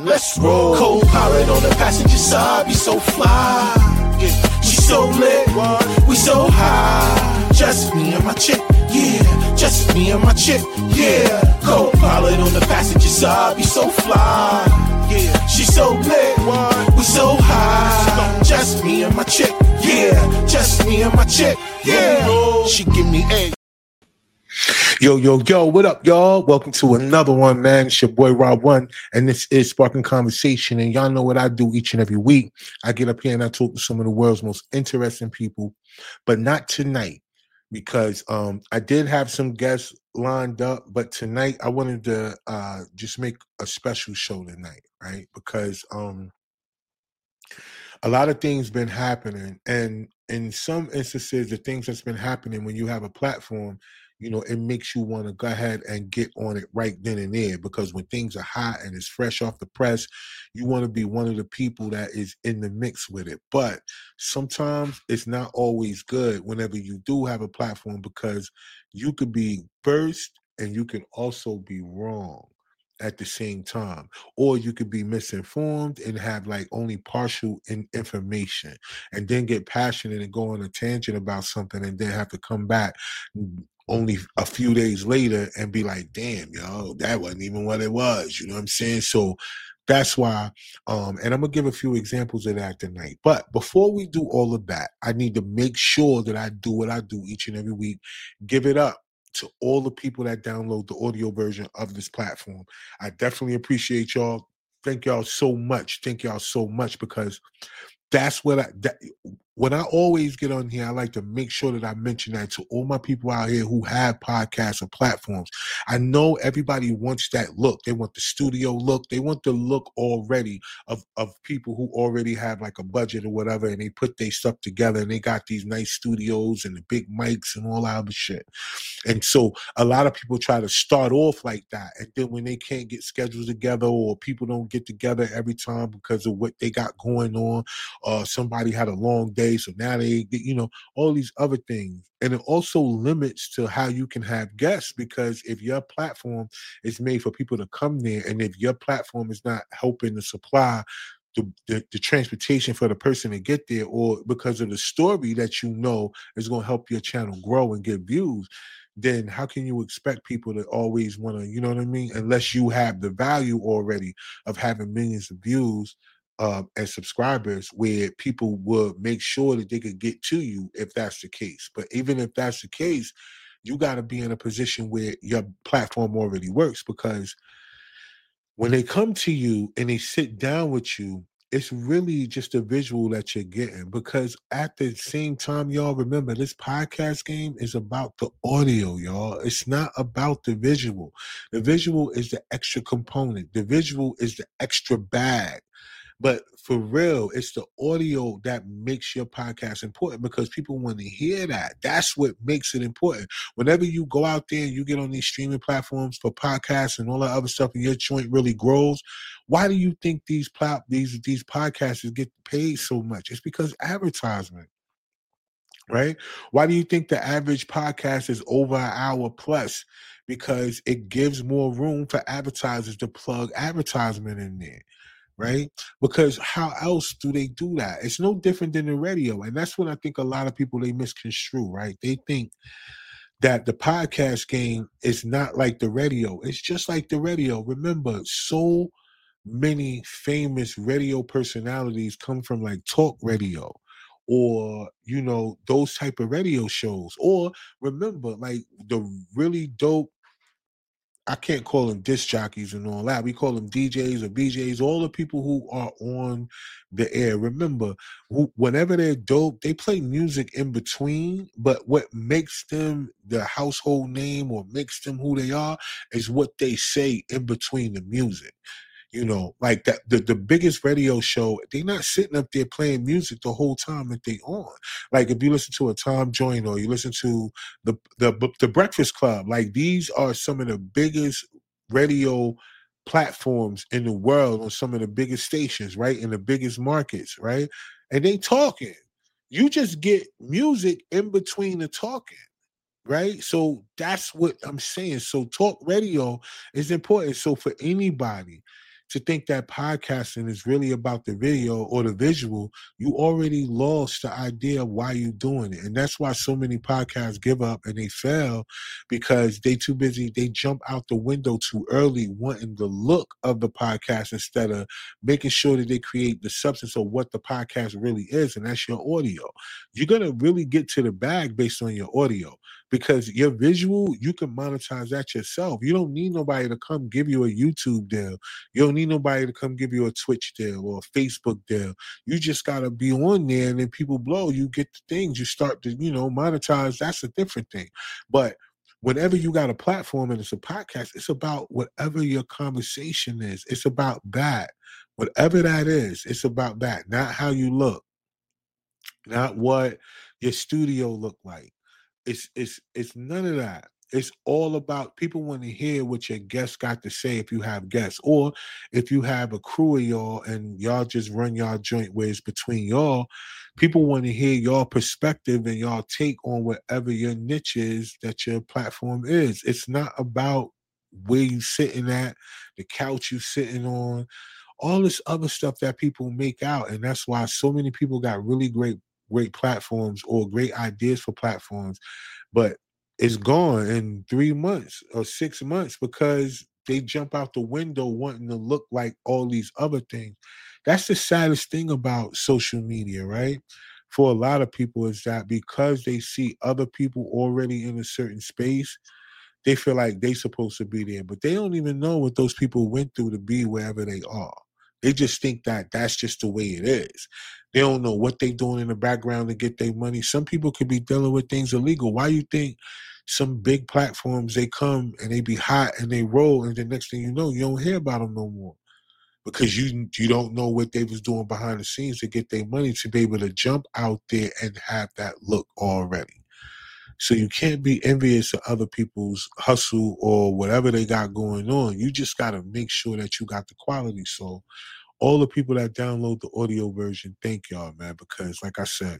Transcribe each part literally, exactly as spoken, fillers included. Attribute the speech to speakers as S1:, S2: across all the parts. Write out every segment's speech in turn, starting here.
S1: let's roll. Co-pilot on the passenger side, be so fly. Yeah, we so lit, we so high. Just me and my chick, yeah. Just me and my chick, yeah. Co-pilot on the passenger side, be so fly. Yeah, she so lit, we so high. Just me and my chick, yeah. Just me and my chick, yeah. She give me a.
S2: Yo, yo, yo, what up, y'all? Welcome to another one, man. It's your boy, Rob One, and this is Sparking Conversation, and y'all know what I do each and every week. I get up here and I talk to some of the world's most interesting people, but not tonight, because um, I did have some guests lined up, but tonight I wanted to uh, just make a special show tonight, right? Because um, a lot of things been happening, and in some instances, the things that's been happening when you have a platform, you know, it makes you want to go ahead and get on it right then and there, because when things are hot and it's fresh off the press, you want to be one of the people that is in the mix with it. But sometimes it's not always good whenever you do have a platform, because you could be first and you can also be wrong at the same time, or you could be misinformed and have like only partial in information, and then get passionate and go on a tangent about something, and then have to come back only a few days later and be like, damn, yo, that wasn't even what it was. You know what I'm saying? So that's why, um, and I'm going to give a few examples of that tonight. But before we do all of that, I need to make sure that I do what I do each and every week. Give it up to all the people that download the audio version of this platform. I definitely appreciate y'all. Thank y'all so much. Thank y'all so much, because that's what I, that, when I always get on here, I like to make sure that I mention that to all my people out here who have podcasts or platforms. I know everybody wants that look. They want the studio look. They want the look already of, of people who already have like a budget or whatever, and they put their stuff together, and they got these nice studios and the big mics and all that other shit. And so a lot of people try to start off like that, and then when they can't get schedules together, or people don't get together every time because of what they got going on, or uh, somebody had a long day, so now they, you know, all these other things. And it also limits to how you can have guests, because if your platform is made for people to come there, and if your platform is not helping to supply The, the, the transportation for the person to get there, or because of the story that you know is going to help your channel grow and get views, then how can you expect people to always want to, you know what I mean? Unless you have the value already of having millions of views uh, and subscribers, where people would make sure that they could get to you if that's the case. But even if that's the case, you got to be in a position where your platform already works, because when they come to you and they sit down with you, it's really just a visual that you're getting. Because at the same time, y'all, remember, this podcast game is about the audio, y'all. It's not about the visual. The visual is the extra component. The visual is the extra bag. But for real, it's the audio that makes your podcast important, because people want to hear that. That's what makes it important. Whenever you go out there and you get on these streaming platforms for podcasts and all that other stuff, and your joint really grows, why do you think these plat these these podcasters get paid so much? It's because advertisement, right? Why do you think the average podcast is over an hour plus? Because it gives more room for advertisers to plug advertisement in there. Right? Because how else do they do that? It's no different than the radio. And that's what I think a lot of people, they misconstrue, right? They think that the podcast game is not like the radio. It's just like the radio. Remember, so many famous radio personalities come from like talk radio, or, you know, those type of radio shows. Or remember, like the really dope, I can't call them disc jockeys and all that. We call them D Js or B Js, all the people who are on the air. Remember, who, whenever they're dope, they play music in between, but what makes them the household name or makes them who they are is what they say in between the music. You know, like that the, the biggest radio show, they're not sitting up there playing music the whole time that they on. Like if you listen to a Tom Joyner, or you listen to the the the Breakfast Club, like these are some of the biggest radio platforms in the world, on some of the biggest stations, right? In the biggest markets, right? And they talking. You just get music in between the talking. Right? So that's what I'm saying. So talk radio is important. So for anybody to think that podcasting is really about the video or the visual, you already lost the idea of why you're doing it. And that's why so many podcasts give up and they fail, because they too busy. They jump out the window too early, wanting the look of the podcast instead of making sure that they create the substance of what the podcast really is, and that's your audio. You're going to really get to the bag based on your audio, because your visual, you can monetize that yourself. You don't need nobody to come give you a YouTube deal. You don't need nobody to come give you a Twitch deal or a Facebook deal. You just got to be on there, and then people blow, you get the things, you start to, you know, monetize. That's a different thing. But whenever you got a platform and it's a podcast, it's about whatever your conversation is. It's about that. Whatever that is, it's about that, not how you look, not what your studio look like. It's it's it's none of that. It's all about, people want to hear what your guests got to say if you have guests, or if you have a crew of y'all and y'all just run y'all joint where it's between y'all. People want to hear your perspective and y'all take on whatever your niche is that your platform is. It's not about where you sitting at, the couch you sitting on, all this other stuff that people make out. And that's why so many people got really great great platforms or great ideas for platforms, but it's gone in three months or six months because they jump out the window wanting to look like all these other things. That's the saddest thing about social media, right? For a lot of people, is that because they see other people already in a certain space, they feel like they're supposed to be there, but they don't even know what those people went through to be wherever they are. They just think that that's just the way it is. They don't know what they're doing in the background to get their money. Some people could be dealing with things illegal. Why you think some big platforms, they come and they be hot and they roll, and the next thing you know, you don't hear about them no more? Because you you don't know what they was doing behind the scenes to get their money to be able to jump out there and have that look already. So you can't be envious of other people's hustle or whatever they got going on. You just got to make sure that you got the quality. So all the people that download the audio version, thank y'all, man, because like I said,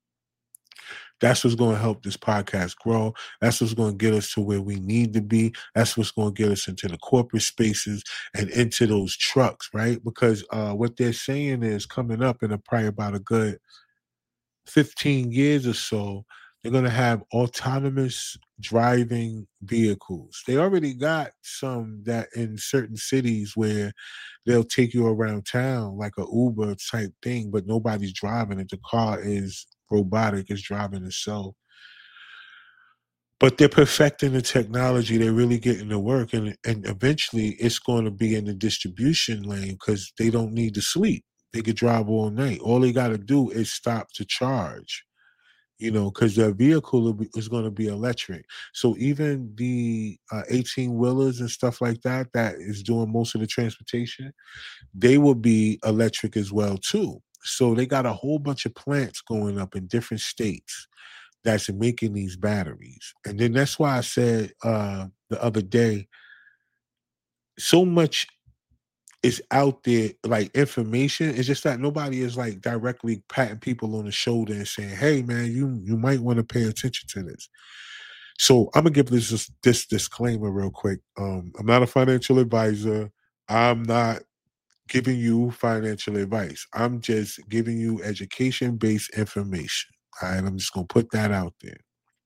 S2: that's what's going to help this podcast grow. That's what's going to get us to where we need to be. That's what's going to get us into the corporate spaces and into those trucks, right? Because uh, what they're saying is, coming up in a, probably about a good fifteen years or so, they're going to have autonomous driving vehicles. They already got some that in certain cities where they'll take you around town like a Uber type thing, but nobody's driving it. The car is robotic, it's driving itself. But they're perfecting the technology. They're really getting to work. And, and eventually it's going to be in the distribution lane because they don't need to sleep. They could drive all night. All they got to do is stop to charge. You know, because their vehicle is going to be electric. So even the uh, eighteen-wheelers and stuff like that, that is doing most of the transportation, they will be electric as well, too. So they got a whole bunch of plants going up in different states that's making these batteries. And then that's why I said uh, the other day, so much is out there, like information. It's just that nobody is like directly patting people on the shoulder and saying, hey man, you you might want to pay attention to this. So I'm gonna give this this, this disclaimer real quick. Um, I'm not a financial advisor. I'm not giving you financial advice. I'm just giving you education-based information. All right, I'm just gonna put that out there.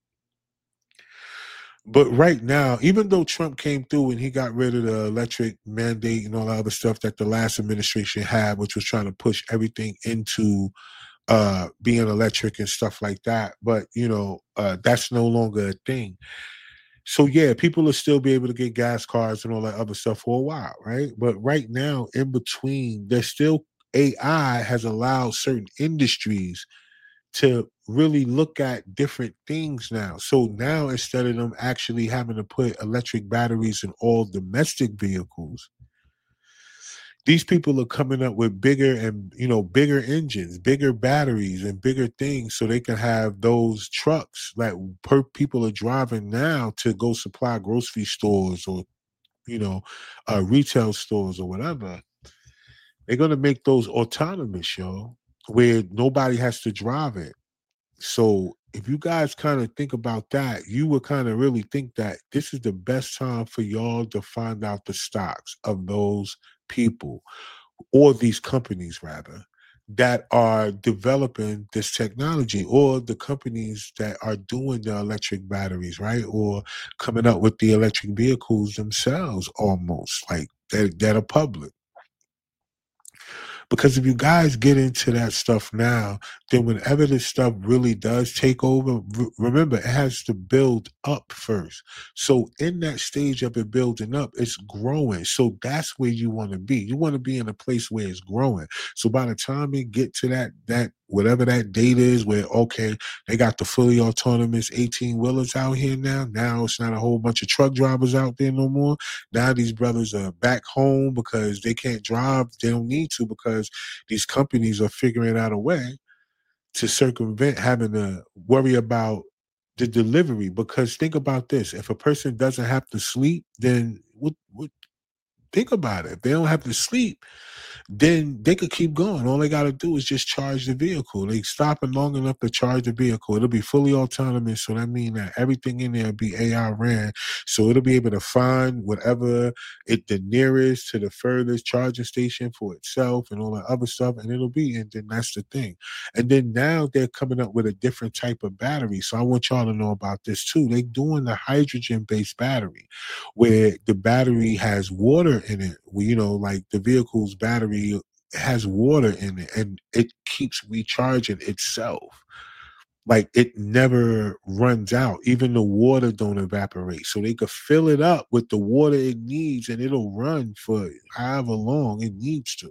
S2: But right now, even though Trump came through and he got rid of the electric mandate and all the other stuff that the last administration had, which was trying to push everything into uh, being electric and stuff like that, but, you know, uh, that's no longer a thing. So, yeah, people will still be able to get gas cars and all that other stuff for a while, right? But right now, in between, there's still A I has allowed certain industries to really look at different things now. So now, instead of them actually having to put electric batteries in all domestic vehicles, these people are coming up with bigger and, you know, bigger engines, bigger batteries and bigger things so they can have those trucks that per people are driving now to go supply grocery stores or, you know, uh, retail stores or whatever. They're going to make those autonomous, yo, where nobody has to drive it. So if you guys kind of think about that, you would kind of really think that this is the best time for y'all to find out the stocks of those people, or these companies rather, that are developing this technology, or the companies that are doing the electric batteries, right? Or coming up with the electric vehicles themselves, almost like that, that are public. Because if you guys get into that stuff now, then whenever this stuff really does take over, re- remember, it has to build up first. So in that stage of it building up, it's growing. So that's where you want to be. You want to be in a place where it's growing. So by the time you get to that, that whatever that date is, where, okay, they got the fully autonomous eighteen wheelers out here now. Now it's not a whole bunch of truck drivers out there no more. Now these brothers are back home because they can't drive. They don't need to, because these companies are figuring out a way to circumvent having to worry about the delivery. Because think about this: if a person doesn't have to sleep, then what? What? Think about it. If they don't have to sleep, then they could keep going. All they got to do is just charge the vehicle. They stop it long enough to charge the vehicle. It'll be fully autonomous. So that means that everything in there will be A I ran. So it'll be able to find whatever it the nearest to the furthest charging station for itself and all that other stuff. And it'll be, and then that's the thing. And then now they're coming up with a different type of battery. So I want y'all to know about this too. They're doing the hydrogen-based battery, where the battery has water in it. Well, you know, like the vehicle's battery has water in it, and it keeps recharging itself. Like, it never runs out. Even the water don't evaporate. So they could fill it up with the water it needs, and it'll run for however long it needs to.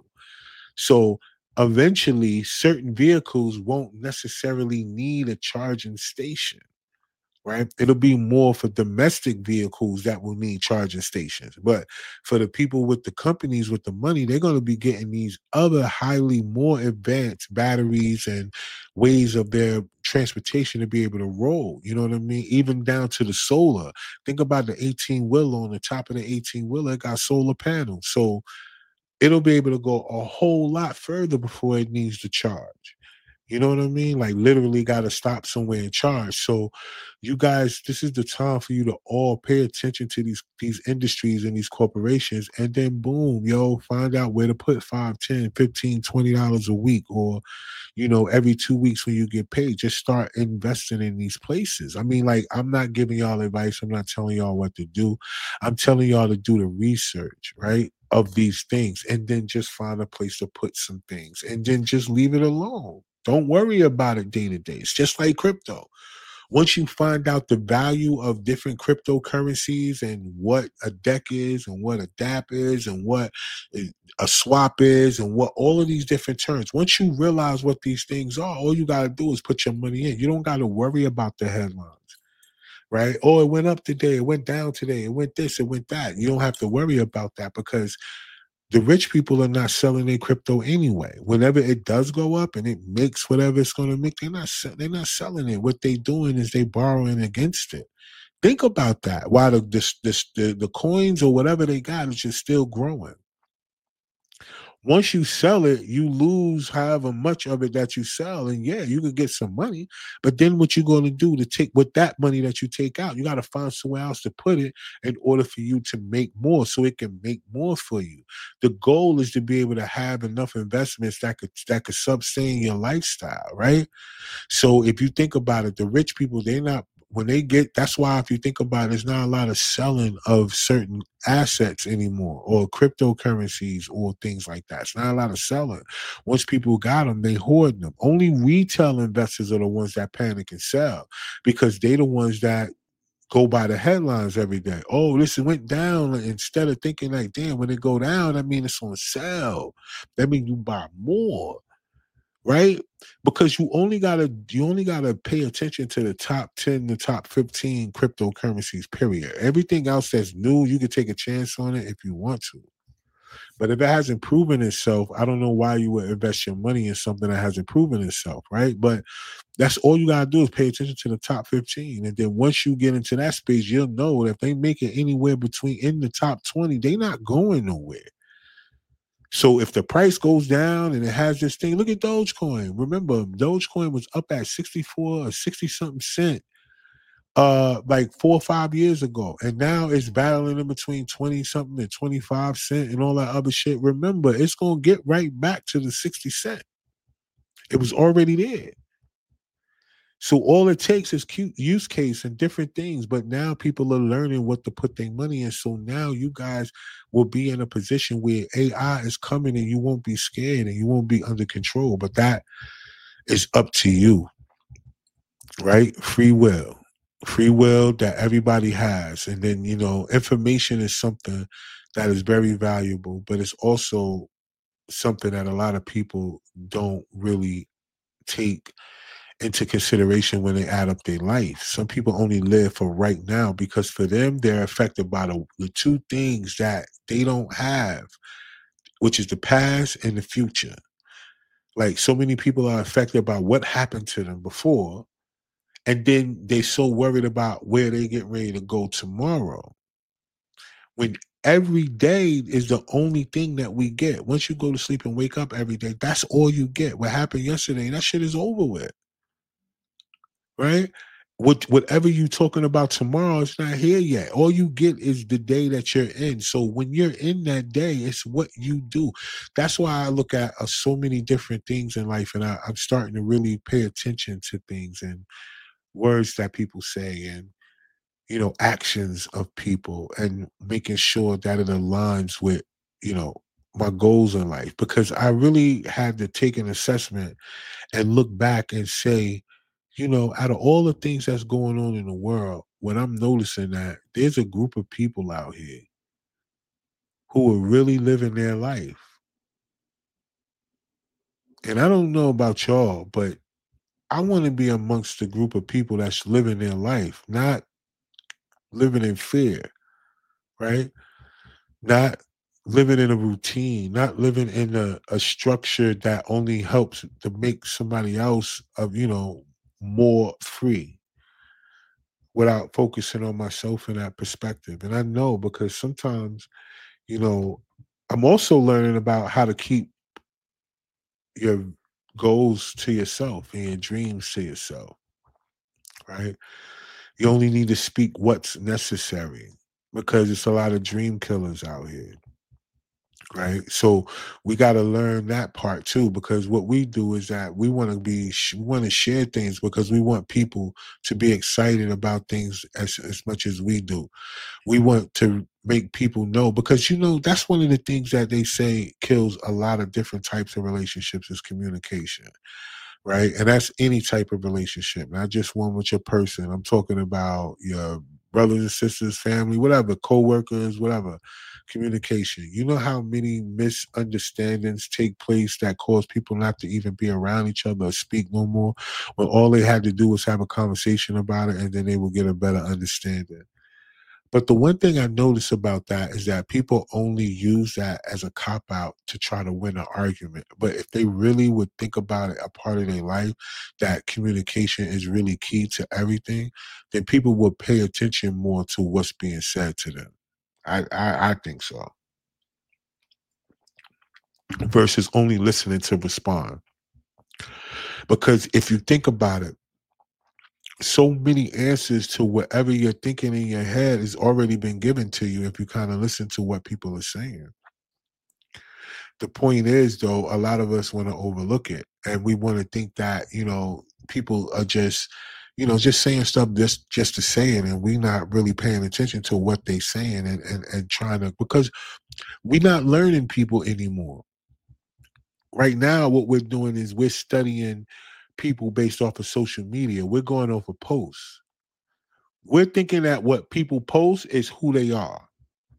S2: So eventually, certain vehicles won't necessarily need a charging station. Right? It'll be more for domestic vehicles that will need charging stations. But for the people with the companies with the money, they're going to be getting these other highly more advanced batteries and ways of their transportation to be able to roll. You know what I mean? Even down to the solar. Think about the eighteen wheeler. On the top of the eighteen wheeler, it got solar panels. So it'll be able to go a whole lot further before it needs to charge. You know what I mean? Like, literally got to stop somewhere and charge. So you guys, this is the time for you to all pay attention to these these industries and these corporations, and then boom, yo, find out where to put five, ten, fifteen, twenty dollars a week, or, you know, every two weeks when you get paid. Just start investing in these places. I mean, like, I'm not giving y'all advice. I'm not telling y'all what to do. I'm telling y'all to do the research, right, of these things, and then just find a place to put some things, and then just leave it alone. Don't worry about it day to day. It's just like crypto. Once you find out the value of different cryptocurrencies and what a deck is and what a dApp is and what a swap is and what all of these different terms, once you realize what these things are, all you got to do is put your money in. You don't got to worry about the headlines, right? Oh, it went up today, it went down today, it went this, it went that. You don't have to worry about that, because the rich people are not selling their crypto anyway. Whenever it does go up and it makes whatever it's going to make, they're not they're not selling it. What they're doing is they borrowing against it. Think about that. While the this, this, the the coins or whatever they got is just still growing. Once you sell it, you lose however much of it that you sell. And yeah, you could get some money, but then what you going to do to take with that money that you take out? You got to find somewhere else to put it in order for you to make more, so it can make more for you. The goal is to be able to have enough investments that could that could sustain your lifestyle, right? So if you think about it, the rich people, they're not, when they get, that's why if you think about it, there's not a lot of selling of certain assets anymore, or cryptocurrencies or things like that. It's not a lot of selling. Once people got them, they hoard them. Only retail investors are the ones that panic and sell, because they're the ones that go by the headlines every day. Oh, this went down. Instead of thinking like, damn, when it go down, that means it's on sale. That means you buy more. Right? Because you only gotta you only gotta pay attention to the top ten, the top fifteen cryptocurrencies, period. Everything else that's new, you can take a chance on it if you want to. But if it hasn't proven itself, I don't know why you would invest your money in something that hasn't proven itself, right? But that's all you gotta do is pay attention to the top fifteen. And then once you get into that space, you'll know that if they make it anywhere between in the top twenty, they're not going nowhere. So if the price goes down and it has this thing, look at Dogecoin. Remember, Dogecoin was up at sixty-four or sixty something cent uh like four or five years ago, and now it's battling in between twenty something and twenty-five cent and all that other shit. Remember, it's gonna get right back to the sixty cent. It was already there. So all it takes is cute use case and different things, but now people are learning what to put their money in. So now you guys will be in a position where A I is coming and you won't be scared and you won't be under control. But that is up to you, right? Free will. Free will that everybody has. And then, you know, information is something that is very valuable, but it's also something that a lot of people don't really take into consideration when they add up their life. Some people only live for right now because for them, they're affected by the, the two things that they don't have, which is the past and the future. Like, so many people are affected by what happened to them before, and then they're so worried about where they get ready to go tomorrow. When every day is the only thing that we get. Once you go to sleep and wake up every day, that's all you get. What happened yesterday, that shit is over with. Right? What, whatever you're talking about tomorrow, it's not here yet. All you get is the day that you're in. So when you're in that day, it's what you do. That's why I look at uh, so many different things in life, and I, I'm starting to really pay attention to things and words that people say and, you know, actions of people, and making sure that it aligns with, you know, my goals in life. Because I really had to take an assessment and look back and say, you know, out of all the things that's going on in the world, when I'm noticing that there's a group of people out here who are really living their life. And I don't know about y'all, but I want to be amongst the group of people that's living their life, not living in fear, right? Not living in a routine, not living in a, a structure that only helps to make somebody else, of you know, more free, without focusing on myself in that perspective. And I know, because sometimes, you know, I'm also learning about how to keep your goals to yourself and your dreams to yourself, right? You only need to speak what's necessary, because it's a lot of dream killers out here, right? So we got to learn that part too, because what we do is that we want to be, we want to share things because we want people to be excited about things as, as much as we do. We want to make people know, because, you know, that's one of the things that they say kills a lot of different types of relationships is communication, right? And that's any type of relationship, not just one with your person. I'm talking about your brothers and sisters, family, whatever, co-workers, whatever. Communication. You know how many misunderstandings take place that cause people not to even be around each other or speak no more, when all they had to do was have a conversation about it, and then they will get a better understanding. But the one thing I notice about that is that people only use that as a cop-out to try to win an argument. But if they really would think about it, a part of their life, that communication is really key to everything, then people would pay attention more to what's being said to them. I, I, I think so. Versus only listening to respond. Because if you think about it, so many answers to whatever you're thinking in your head has already been given to you if you kind of listen to what people are saying. The point is, though, a lot of us want to overlook it, and we want to think that, you know, people are just, you know, just saying stuff just, just to say it, and we're not really paying attention to what they're saying and, and, and trying to, because we're not learning people anymore. Right now, what we're doing is we're studying people based off of social media. We're going off of posts. We're thinking that what people post is who they are,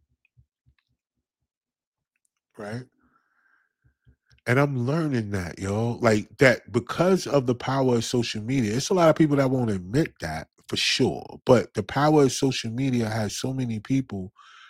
S2: right? And I'm learning that, yo, like that, because of the power of social media. It's a lot of people that won't admit that, for sure. But the power of social media has so many people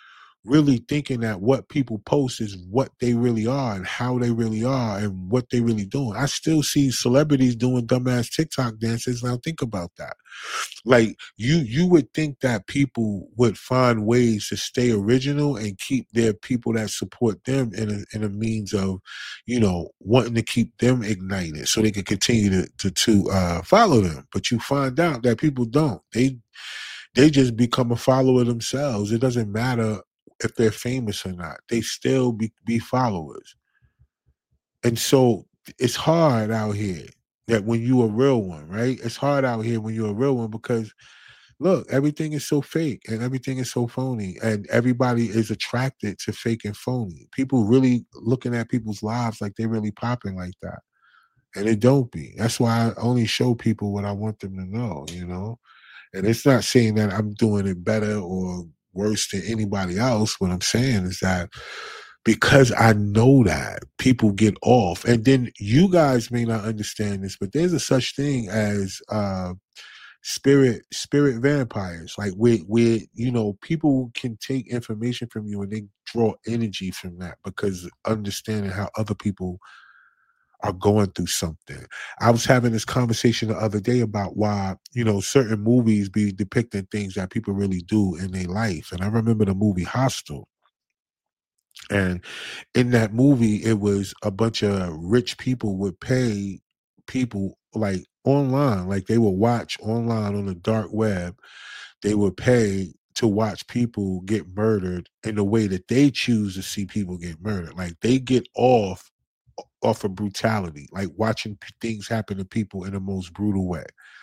S2: really thinking that what people post is what they really are and how they really are and what they really doing. I still see celebrities doing dumbass TikTok dances. Now think about that. Like you, you would think that people would find ways to stay original and keep their people that support them in a, in a means of, you know, wanting to keep them ignited so they can continue to to, to uh, follow them. But you find out that people don't. They they just become a follower themselves. It doesn't matter if they're famous or not. They still be, be followers. And so it's hard out here that when you're a real one, right? It's hard out here when you're a real one because, look, everything is so fake and everything is so phony and everybody is attracted to fake and phony. People really looking at people's lives like they're really popping like that. And it don't be. That's why I only show people what I want them to know, you know? And it's not saying that I'm doing it better or worse than anybody else. What I'm saying is that because I know that people get off, and then you guys may not understand this, but there's a such thing as uh, spirit spirit vampires. Like where where you know people can take information from you and they draw energy from that because understanding how other people are going through something. I was having this conversation the other day about why, you know, certain movies be depicting things that people really do in their life. And I remember the movie Hostel. And in that movie, it was a bunch of rich people would pay people like online, like they would watch online on the dark web. They would pay to watch people get murdered in the way that they choose to see people get murdered. Like they get off off of brutality, like watching p- things happen to people in the most brutal way.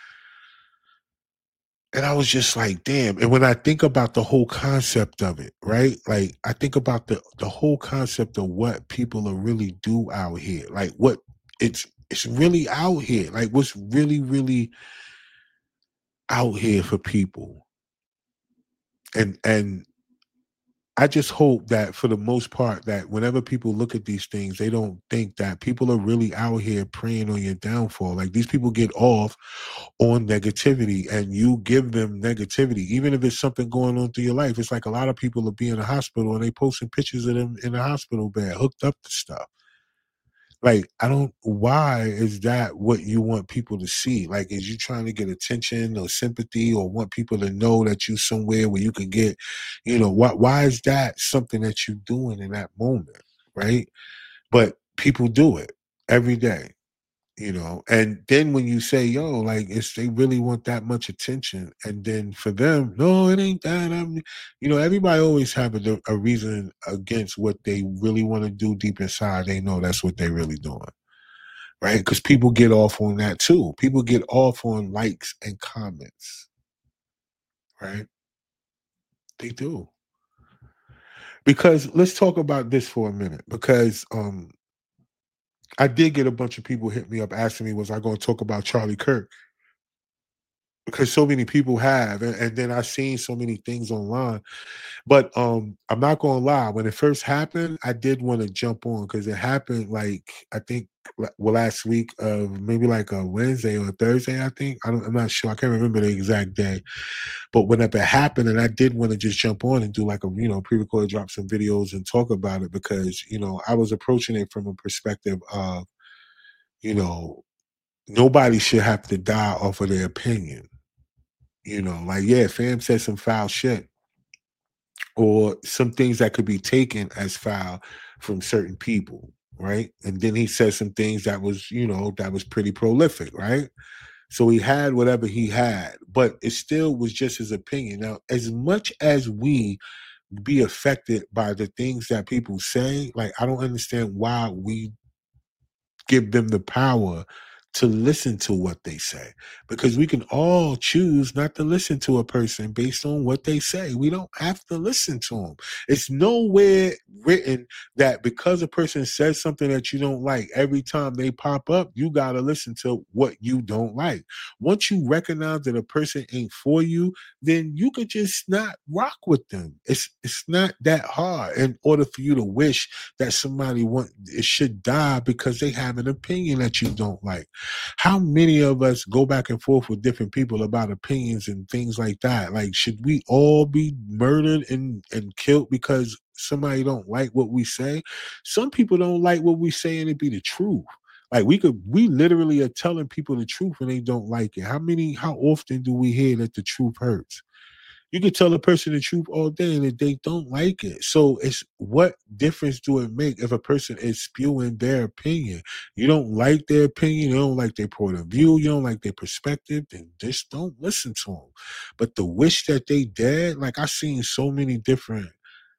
S2: And I was just like, damn. And when I think about the whole concept of it, right? Like I think about the the whole concept of what people are really do out here. Like what it's it's really out here. Like what's really, really out here for people. And and I just hope that for the most part that whenever people look at these things, they don't think that people are really out here preying on your downfall. Like these people get off on negativity and you give them negativity, even if it's something going on through your life. It's like a lot of people will be in the hospital and they posting pictures of them in the hospital bed, hooked up to stuff. Like, I don't, why is that what you want people to see? Like, is you trying to get attention or sympathy or want people to know that you somewhere where you can get, you know, why, why is that something that you're doing in that moment, right? But people do it every day, you know? And then when you say, yo, like, it's, they really want that much attention. And then for them, no, it ain't that. I'm, you know, everybody always have a, a reason against what they really want to do deep inside. They know that's what they really doing. Right? Because people get off on that too. People get off on likes and comments. Right? They do. Because let's talk about this for a minute. Because um, I did get a bunch of people hit me up asking me, was I going to talk about Charlie Kirk? Because so many people have. And, and then I've seen so many things online. But um, I'm not going to lie. When it first happened, I did want to jump on because it happened like, I think, well, last week of maybe like a Wednesday or a Thursday, I think. I don't, I'm not sure. I can't remember the exact day. But whenever it happened, and I did want to just jump on and do like a, you know, pre-record, drop some videos and talk about it because, you know, I was approaching it from a perspective of, you know, nobody should have to die off of their opinion. You know, like, yeah, fam said some foul shit or some things that could be taken as foul from certain people, right? And then he said some things that was, you know, that was pretty prolific, right? So he had whatever he had, but it still was just his opinion. Now, as much as we be affected by the things that people say, like, I don't understand why we give them the power to listen to what they say, because we can all choose not to listen to a person based on what they say. We don't have to listen to them. It's nowhere written that because a person says something that you don't like, every time they pop up, you got to listen to what you don't like. Once you recognize that a person ain't for you, then you could just not rock with them. It's it's not that hard in order for you to wish that somebody want it should die because they have an opinion that you don't like. How many of us go back and forth with different people about opinions and things like that? Like, should we all be murdered and, and killed because somebody don't like what we say? Some people don't like what we say and it be the truth. Like we could, we literally are telling people the truth and they don't like it. How many, how often do we hear that the truth hurts? You can tell a person the truth all day and they don't like it. So it's what difference do it make if a person is spewing their opinion? You don't like their opinion, you don't like their point of view, you don't like their perspective, then just don't listen to them. But the wish that they dead, like I've seen so many different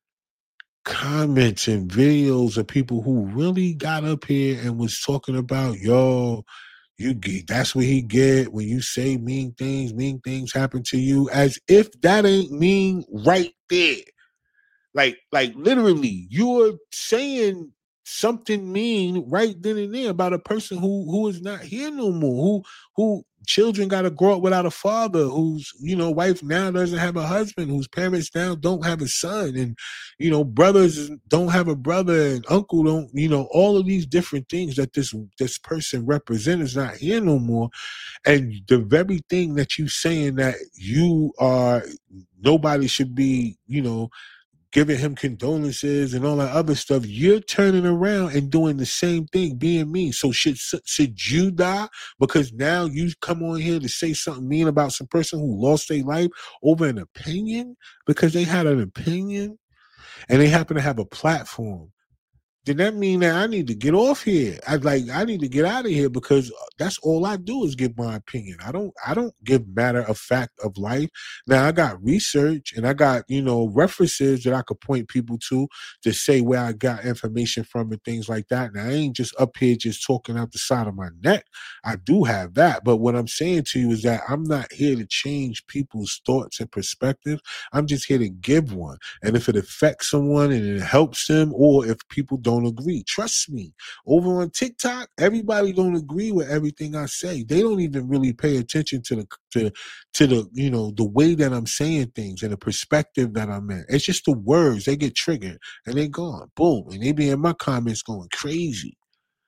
S2: comments and videos of people who really got up here and was talking about, yo, you get, that's what he get when you say mean things, mean things happen to you, as if that ain't mean right there. Like, like literally, you're saying something mean right then and there about a person who who is not here no more, who who children got to grow up without a father, whose, you know, wife now doesn't have a husband, whose parents now don't have a son, and, you know, brothers don't have a brother, and uncle don't, you know, all of these different things that this this person represents is not here no more. And the very thing that you saying that you are, nobody should be, you know, giving him condolences and all that other stuff, you're turning around and doing the same thing, being mean. So should should you die because now you come on here to say something mean about some person who lost their life over an opinion because they had an opinion and they happen to have a platform? Then that mean that I need to get off here. I like I need to get out of here because that's all I do is give my opinion. I don't I don't give matter of fact of life. Now I got research and I got, you know, references that I could point people to to say where I got information from and things like that. And I ain't just up here just talking out the side of my neck. I do have that. But what I'm saying to you is that I'm not here to change people's thoughts and perspectives. I'm just here to give one. And if it affects someone and it helps them, or if people don't agree, trust me, over on TikTok, everybody don't agree with everything I say. They don't even really pay attention to the to, to the, you know, the way that I'm saying things and the perspective that I'm in. It's just the words. They get triggered and they gone. Boom. And they be in my comments going crazy.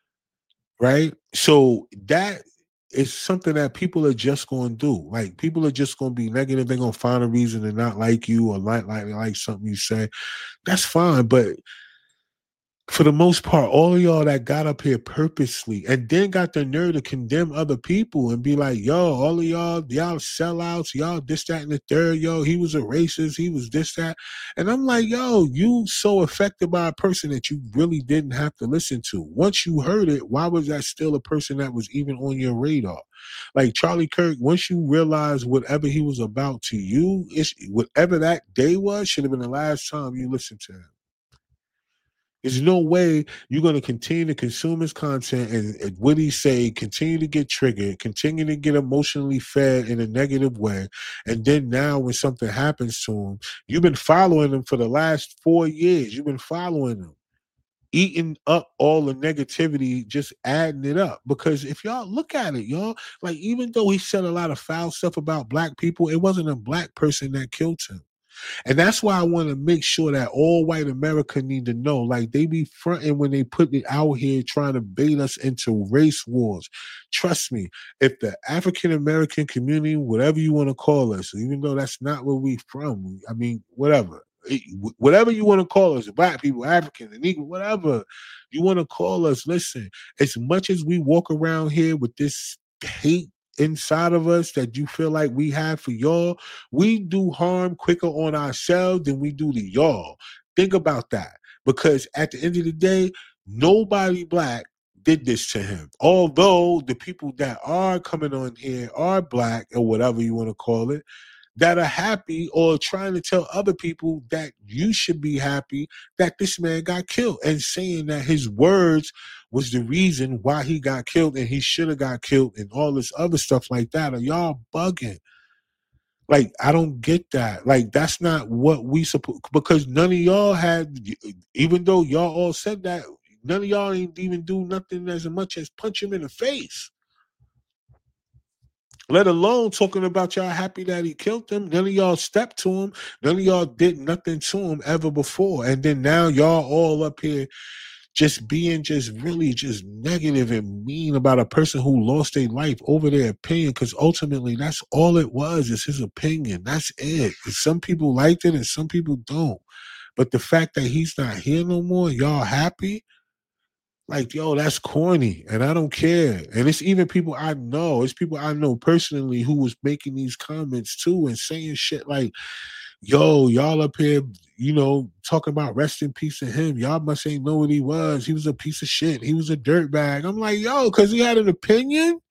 S2: Right? So that is something that people are just going to do. Like, people are just going to be negative. They're going to find a reason to not like you or like, like, like something you say. That's fine. But for the most part, all of y'all that got up here purposely and then got the nerve to condemn other people and be like, yo, all of y'all, y'all sellouts, y'all this, that, and the third, yo, he was a racist, he was this, that. And I'm like, yo, you so affected by a person that you really didn't have to listen to. Once you heard it, why was that still a person that was even on your radar? Like Charlie Kirk, once you realize whatever he was about to you, it's, whatever that day was, should have been the last time you listened to him. There's no way you're going to continue to consume his content and, and what he say, continue to get triggered, continue to get emotionally fed in a negative way. And then now when something happens to him, you've been following him for the last four years. You've been following him, eating up all the negativity, just adding it up. Because if y'all look at it, y'all, like, even though he said a lot of foul stuff about black people, it wasn't a black person that killed him. And that's why I want to make sure that all white America need to know, like, they be fronting when they put it out here trying to bait us into race wars. Trust me, if the African American community, whatever you want to call us, even though that's not where we from, I mean, whatever, whatever you want to call us, black people, African, and Negro, whatever you want to call us, listen, as much as we walk around here with this hate inside of us that you feel like we have for y'all, we do harm quicker on ourselves than we do to y'all. Think about that. Because at the end of the day, nobody black did this to him. Although the people that are coming on here are black, or whatever you want to call it, that are happy or trying to tell other people that you should be happy that this man got killed, and saying that his words was the reason why he got killed and he should have got killed and all this other stuff like that. Are y'all bugging? Like, I don't get that. Like, that's not what we supposed, because none of y'all had, even though y'all all said that, none of y'all ain't even do nothing as much as punch him in the face. Let alone talking about y'all happy that he killed him. None of y'all stepped to him. None of y'all did nothing to him ever before. And then now y'all all up here just being just really just negative and mean about a person who lost their life over their opinion, because ultimately that's all it was, is his opinion. That's it. And some people liked it and some people don't. But the fact that he's not here no more, y'all happy? Like, yo, that's corny, and I don't care. And it's even people I know. It's people I know personally who was making these comments too and saying shit like, yo, y'all up here, you know, talking about rest in peace to him. Y'all must ain't know what he was. He was a piece of shit. He was a dirtbag. I'm like, yo, because he had an opinion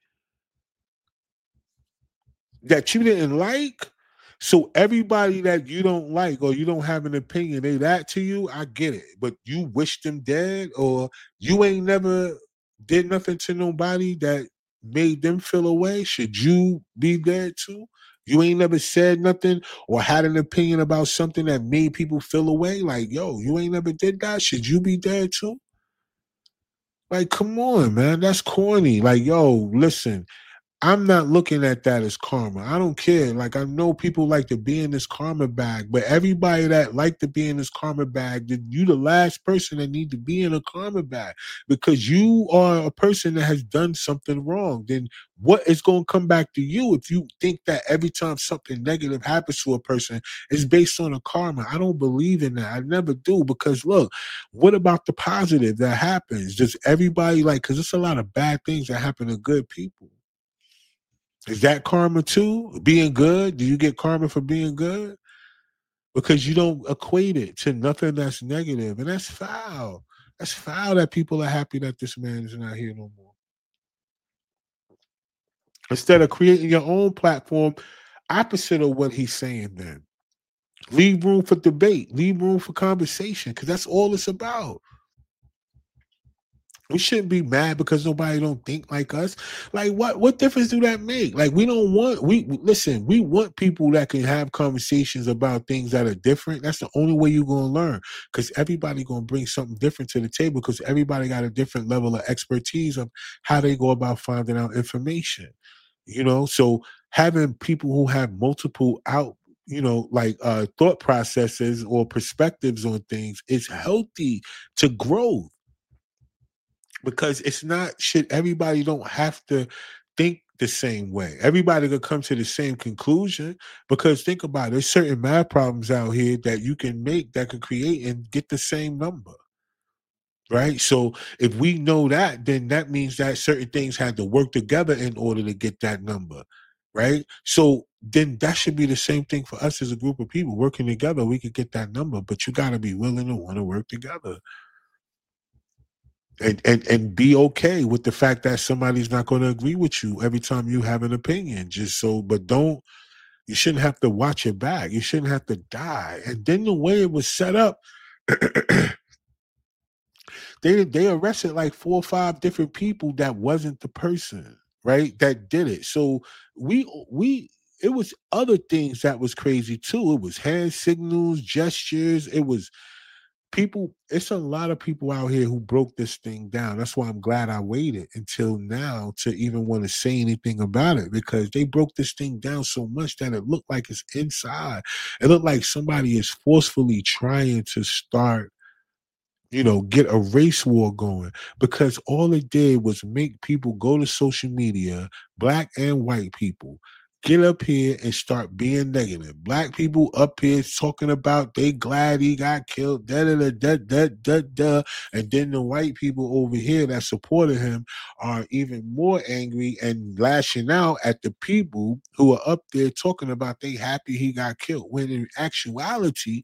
S2: that you didn't like. So everybody that you don't like or you don't have an opinion, they that to you, I get it. But you wish them dead, or you ain't never did nothing to nobody that made them feel away. Should you be dead too? You ain't never said nothing or had an opinion about something that made people feel away. Like, yo, you ain't never did that. Should you be dead too? Like, come on, man. That's corny. Like, yo, listen. I'm not looking at that as karma. I don't care. Like, I know people like to be in this karma bag, but everybody that like to be in this karma bag, you the last person that need to be in a karma bag, because you are a person that has done something wrong. Then what is going to come back to you if you think that every time something negative happens to a person is based on a karma? I don't believe in that. I never do, because look, what about the positive that happens? Does everybody like, because it's a lot of bad things that happen to good people. Is that karma too? Being good? Do you get karma for being good? Because you don't equate it to nothing that's negative. And that's foul. That's foul that people are happy that this man is not here no more. Instead of creating your own platform, opposite of what he's saying, then leave room for debate, leave room for conversation, because that's all it's about. We shouldn't be mad because nobody don't think like us. Like, what what difference do that make? Like, we don't want, we listen, we want people that can have conversations about things that are different. That's the only way you're going to learn, because everybody going to bring something different to the table, because everybody got a different level of expertise of how they go about finding out information, you know? So having people who have multiple out, you know, like uh, thought processes or perspectives on things is healthy to growth. Because it's not shit. Everybody don't have to think the same way. Everybody could come to the same conclusion, because think about it. There's certain math problems out here that you can make that could create and get the same number. Right? So if we know that, then that means that certain things had to work together in order to get that number. Right? So then that should be the same thing for us as a group of people working together. We could get that number, but you got to be willing to want to work together. And, and and be okay with the fact that somebody's not going to agree with you every time you have an opinion. Just so, but don't, you shouldn't have to watch your back. You shouldn't have to die. And then the way it was set up, they they arrested like four or five different people that wasn't the person, right? That did it. So we we it was other things that was crazy too. It was hand signals, gestures. It was people, it's a lot of people out here who broke this thing down. That's why I'm glad I waited until now to even want to say anything about it, because they broke this thing down so much that it looked like it's inside. It looked like somebody is forcefully trying to start, you know, get a race war going, because all it did was make people go to social media, black and white people, get up here and start being negative. Black people up here talking about they glad he got killed, da da da da da da da, and then the white people over here that supported him are even more angry and lashing out at the people who are up there talking about they happy he got killed. When in actuality,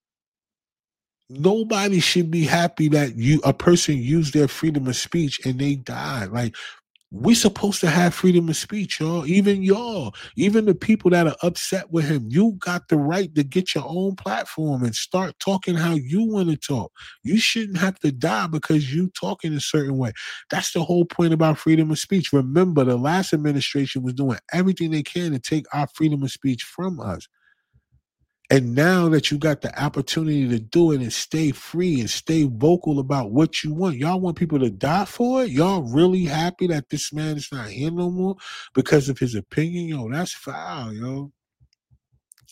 S2: nobody should be happy that you a person used their freedom of speech and they died. Like, we're supposed to have freedom of speech, y'all. Even y'all, even the people that are upset with him, you got the right to get your own platform and start talking how you want to talk. You shouldn't have to die because you talk in a certain way. That's the whole point about freedom of speech. Remember, the last administration was doing everything they can to take our freedom of speech from us. And now that you got the opportunity to do it and stay free and stay vocal about what you want, y'all want people to die for it? Y'all really happy that this man is not here no more because of his opinion? Yo, that's foul, yo.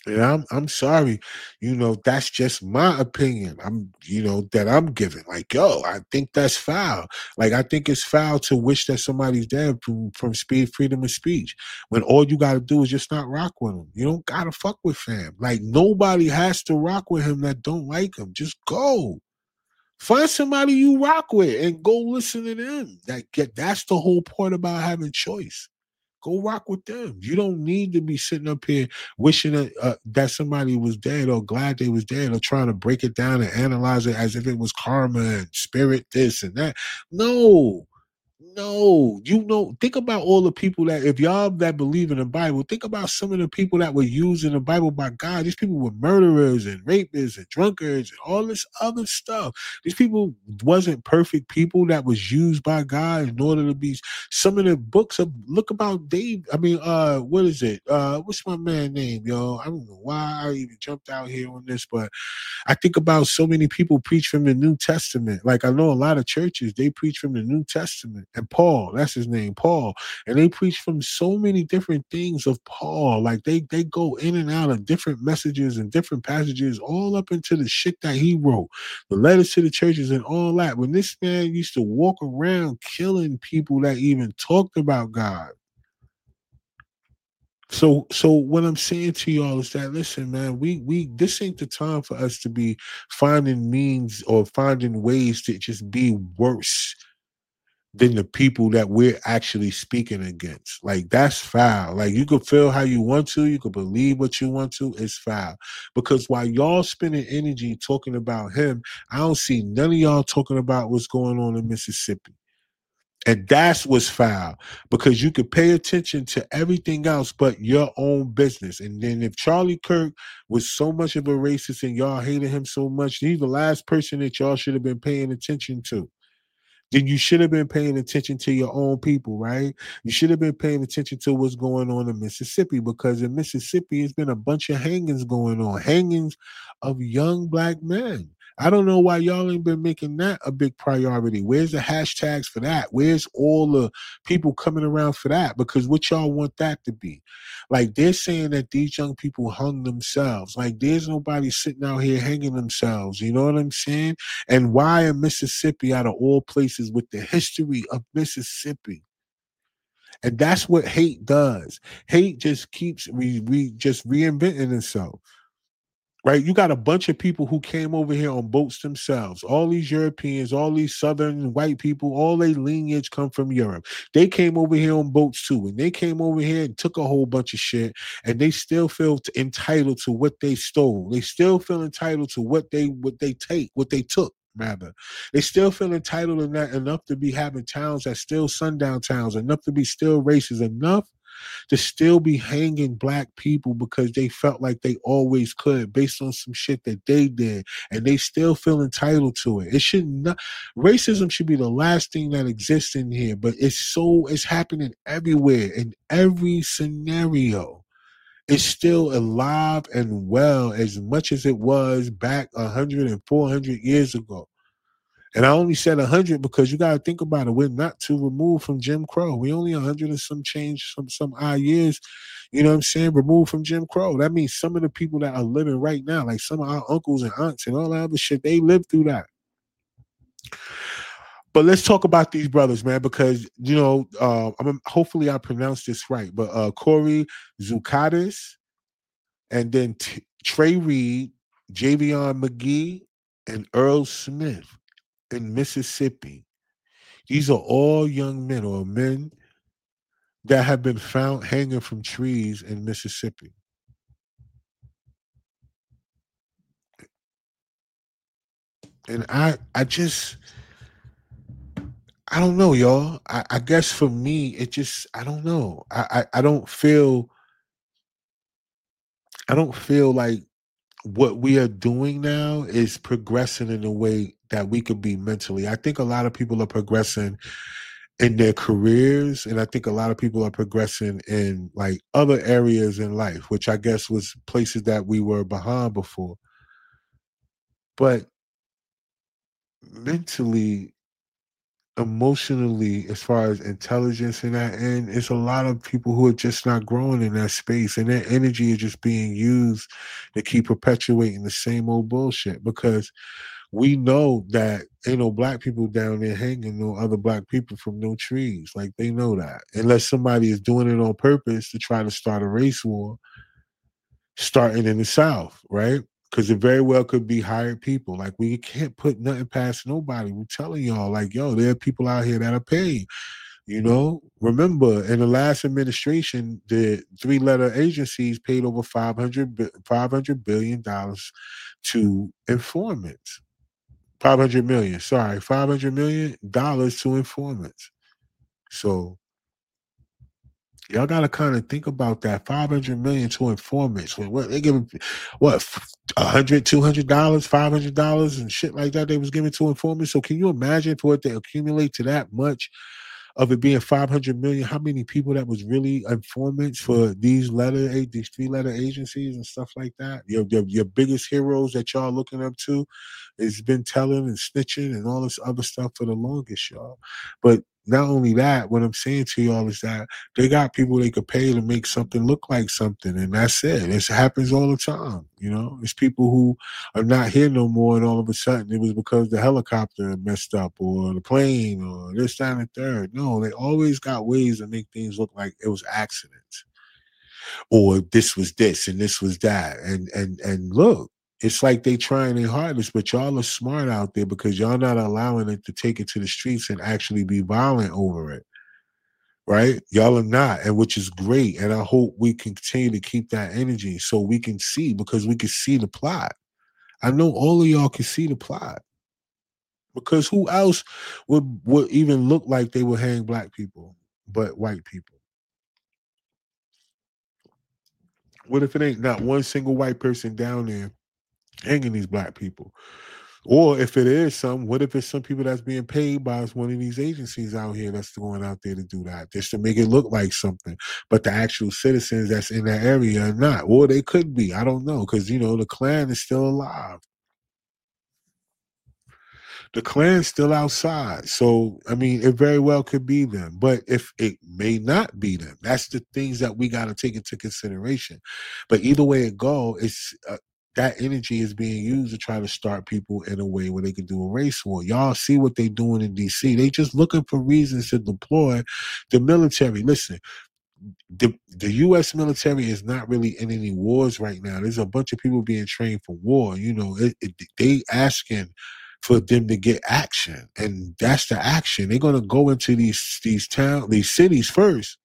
S2: And I'm I'm sorry, you know, that's just my opinion. I'm, you know, that I'm giving. Like, yo, I think that's foul. Like, I think it's foul to wish that somebody's dead from, from speed, freedom of speech. When all you gotta do is just not rock with him. You don't gotta fuck with fam. Like, nobody has to rock with him that don't like him. Just go. Find somebody you rock with and go listen to them. That get that's the whole point about having choice. Go rock with them. You don't need to be sitting up here wishing that, uh, that somebody was dead or glad they was dead or trying to break it down and analyze it as if it was karma and spirit, this and that. No. No, you know, think about all the people that, if y'all that believe in the Bible, think about some of the people that were used in the Bible by God. These people were murderers and rapists and drunkards and all this other stuff. These people wasn't perfect people that was used by God in order to be. Some of the books of look about Dave. I mean, uh, what is it? Uh, what's my man name, yo? I don't know why I even jumped out here on this, but I think about so many people preach from the New Testament. Like I know a lot of churches, they preach from the New Testament. And Paul, that's his name, Paul. And they preach from so many different things of Paul. Like they they go in and out of different messages and different passages, all up into the shit that he wrote. The letters to the churches and all that. When this man used to walk around killing people that even talked about God. So, so what I'm saying to y'all is that listen, man, we we this ain't the time for us to be finding means or finding ways to just be worse than the people that we're actually speaking against. Like that's foul. Like you could feel how you want to, you could believe what you want to. It's foul because while y'all spending energy talking about him, I don't see none of y'all talking about what's going on in Mississippi. And that's what's foul because you could pay attention to everything else but your own business. And then if Charlie Kirk was so much of a racist and y'all hated him so much, he's the last person that y'all should have been paying attention to. Then you should have been paying attention to your own people, right? You should have been paying attention to what's going on in Mississippi because in Mississippi, it's been a bunch of hangings going on, hangings of young black men. I don't know why y'all ain't been making that a big priority. Where's the hashtags for that? Where's all the people coming around for that? Because what y'all want that to be? Like they're saying that these young people hung themselves. Like there's nobody sitting out here hanging themselves. You know what I'm saying? And why in Mississippi, out of all places, with the history of Mississippi? And that's what hate does. Hate just keeps re, re just reinventing itself. Right, you got a bunch of people who came over here on boats themselves. All these Europeans, all these Southern white people, all their lineage come from Europe. They came over here on boats too, and they came over here and took a whole bunch of shit, and they still feel t- entitled to what they stole. They still feel entitled to what they what they take, what they took. Rather, they still feel entitled in that enough to be having towns that still sundown towns, enough to be still racist, enough to still be hanging black people because they felt like they always could based on some shit that they did and they still feel entitled to it. It should not, racism should be the last thing that exists in here, but it's so, it's happening everywhere in every scenario. It's still alive and well as much as it was back one hundred and four hundred years ago. And I only said one hundred because you got to think about it. We're not too removed from Jim Crow. We only one hundred and some change, some some odd years, you know what I'm saying, removed from Jim Crow. That means some of the people that are living right now, like some of our uncles and aunts and all that other shit, they lived through that. But let's talk about these brothers, man, because, you know, uh, I'm, hopefully I pronounced this right, but uh, Corey Zucadis and then T- Trey Reed, Javion McGee, and Earl Smith in Mississippi. These are all young men or men that have been found hanging from trees in Mississippi. And I I just I don't know, y'all. I, I guess for me, it just I don't know. I, I I don't feel I don't feel like what we are doing now is progressing in a way that we could be mentally. I think a lot of people are progressing in their careers, and I think a lot of people are progressing in like other areas in life, which I guess was places that we were behind before. But mentally, emotionally, as far as intelligence in that end, it's a lot of people who are just not growing in that space, and their energy is just being used to keep perpetuating the same old bullshit. Because we know that ain't no black people down there hanging no other black people from no trees. Like, they know that. Unless somebody is doing it on purpose to try to start a race war, starting in the South, right? Because it very well could be hired people. Like, we can't put nothing past nobody. We're telling y'all, like, yo, there are people out here that are paid. You know, remember in the last administration, the three-letter agencies paid over five hundred billion dollars to informants. five hundred million, sorry, five hundred million dollars to informants. So y'all got to kind of think about that. five hundred million to informants. What they giving, what, one hundred, two hundred dollars, five hundred dollars and shit like that they was giving to informants. So can you imagine for it to accumulate to that much of it being five hundred million, how many people that was really informants for these letter, these three letter agencies and stuff like that? Your, your, your biggest heroes that y'all looking up to has been telling and snitching and all this other stuff for the longest, y'all. But not only that, what I'm saying to y'all is that they got people they could pay to make something look like something, and that's it. It happens all the time, you know. It's people who are not here no more, and all of a sudden it was because the helicopter messed up, or the plane, or this, that, and the third. No, they always got ways to make things look like it was accidents, or this was this and this was that, and and and look. It's like they trying their hardest, but y'all are smart out there because y'all not allowing it to take it to the streets and actually be violent over it, right? Y'all are not, and which is great. And I hope we can continue to keep that energy so we can see, because we can see the plot. I know all of y'all can see the plot, because who else would, would even look like they would hang black people but white people? What if it ain't not one single white person down there hanging these black people? Or if it is some, what if it's some people that's being paid by one of these agencies out here that's going out there to do that, just to make it look like something, but the actual citizens that's in that area are not? Or they could be. I don't know, because, you know, the Klan is still alive. The Klan's still outside. So, I mean, it very well could be them. But if it may not be them, that's the things that we got to take into consideration. But either way it go, it's uh, that energy is being used to try to start people in a way where they can do a race war. Y'all see what they doing in D C. They just looking for reasons to deploy the military. Listen, the, the U S military is not really in any wars right now. There's a bunch of people being trained for war. You know, it, it, they asking for them to get action, and that's the action. They're gonna go into these these town, these cities first,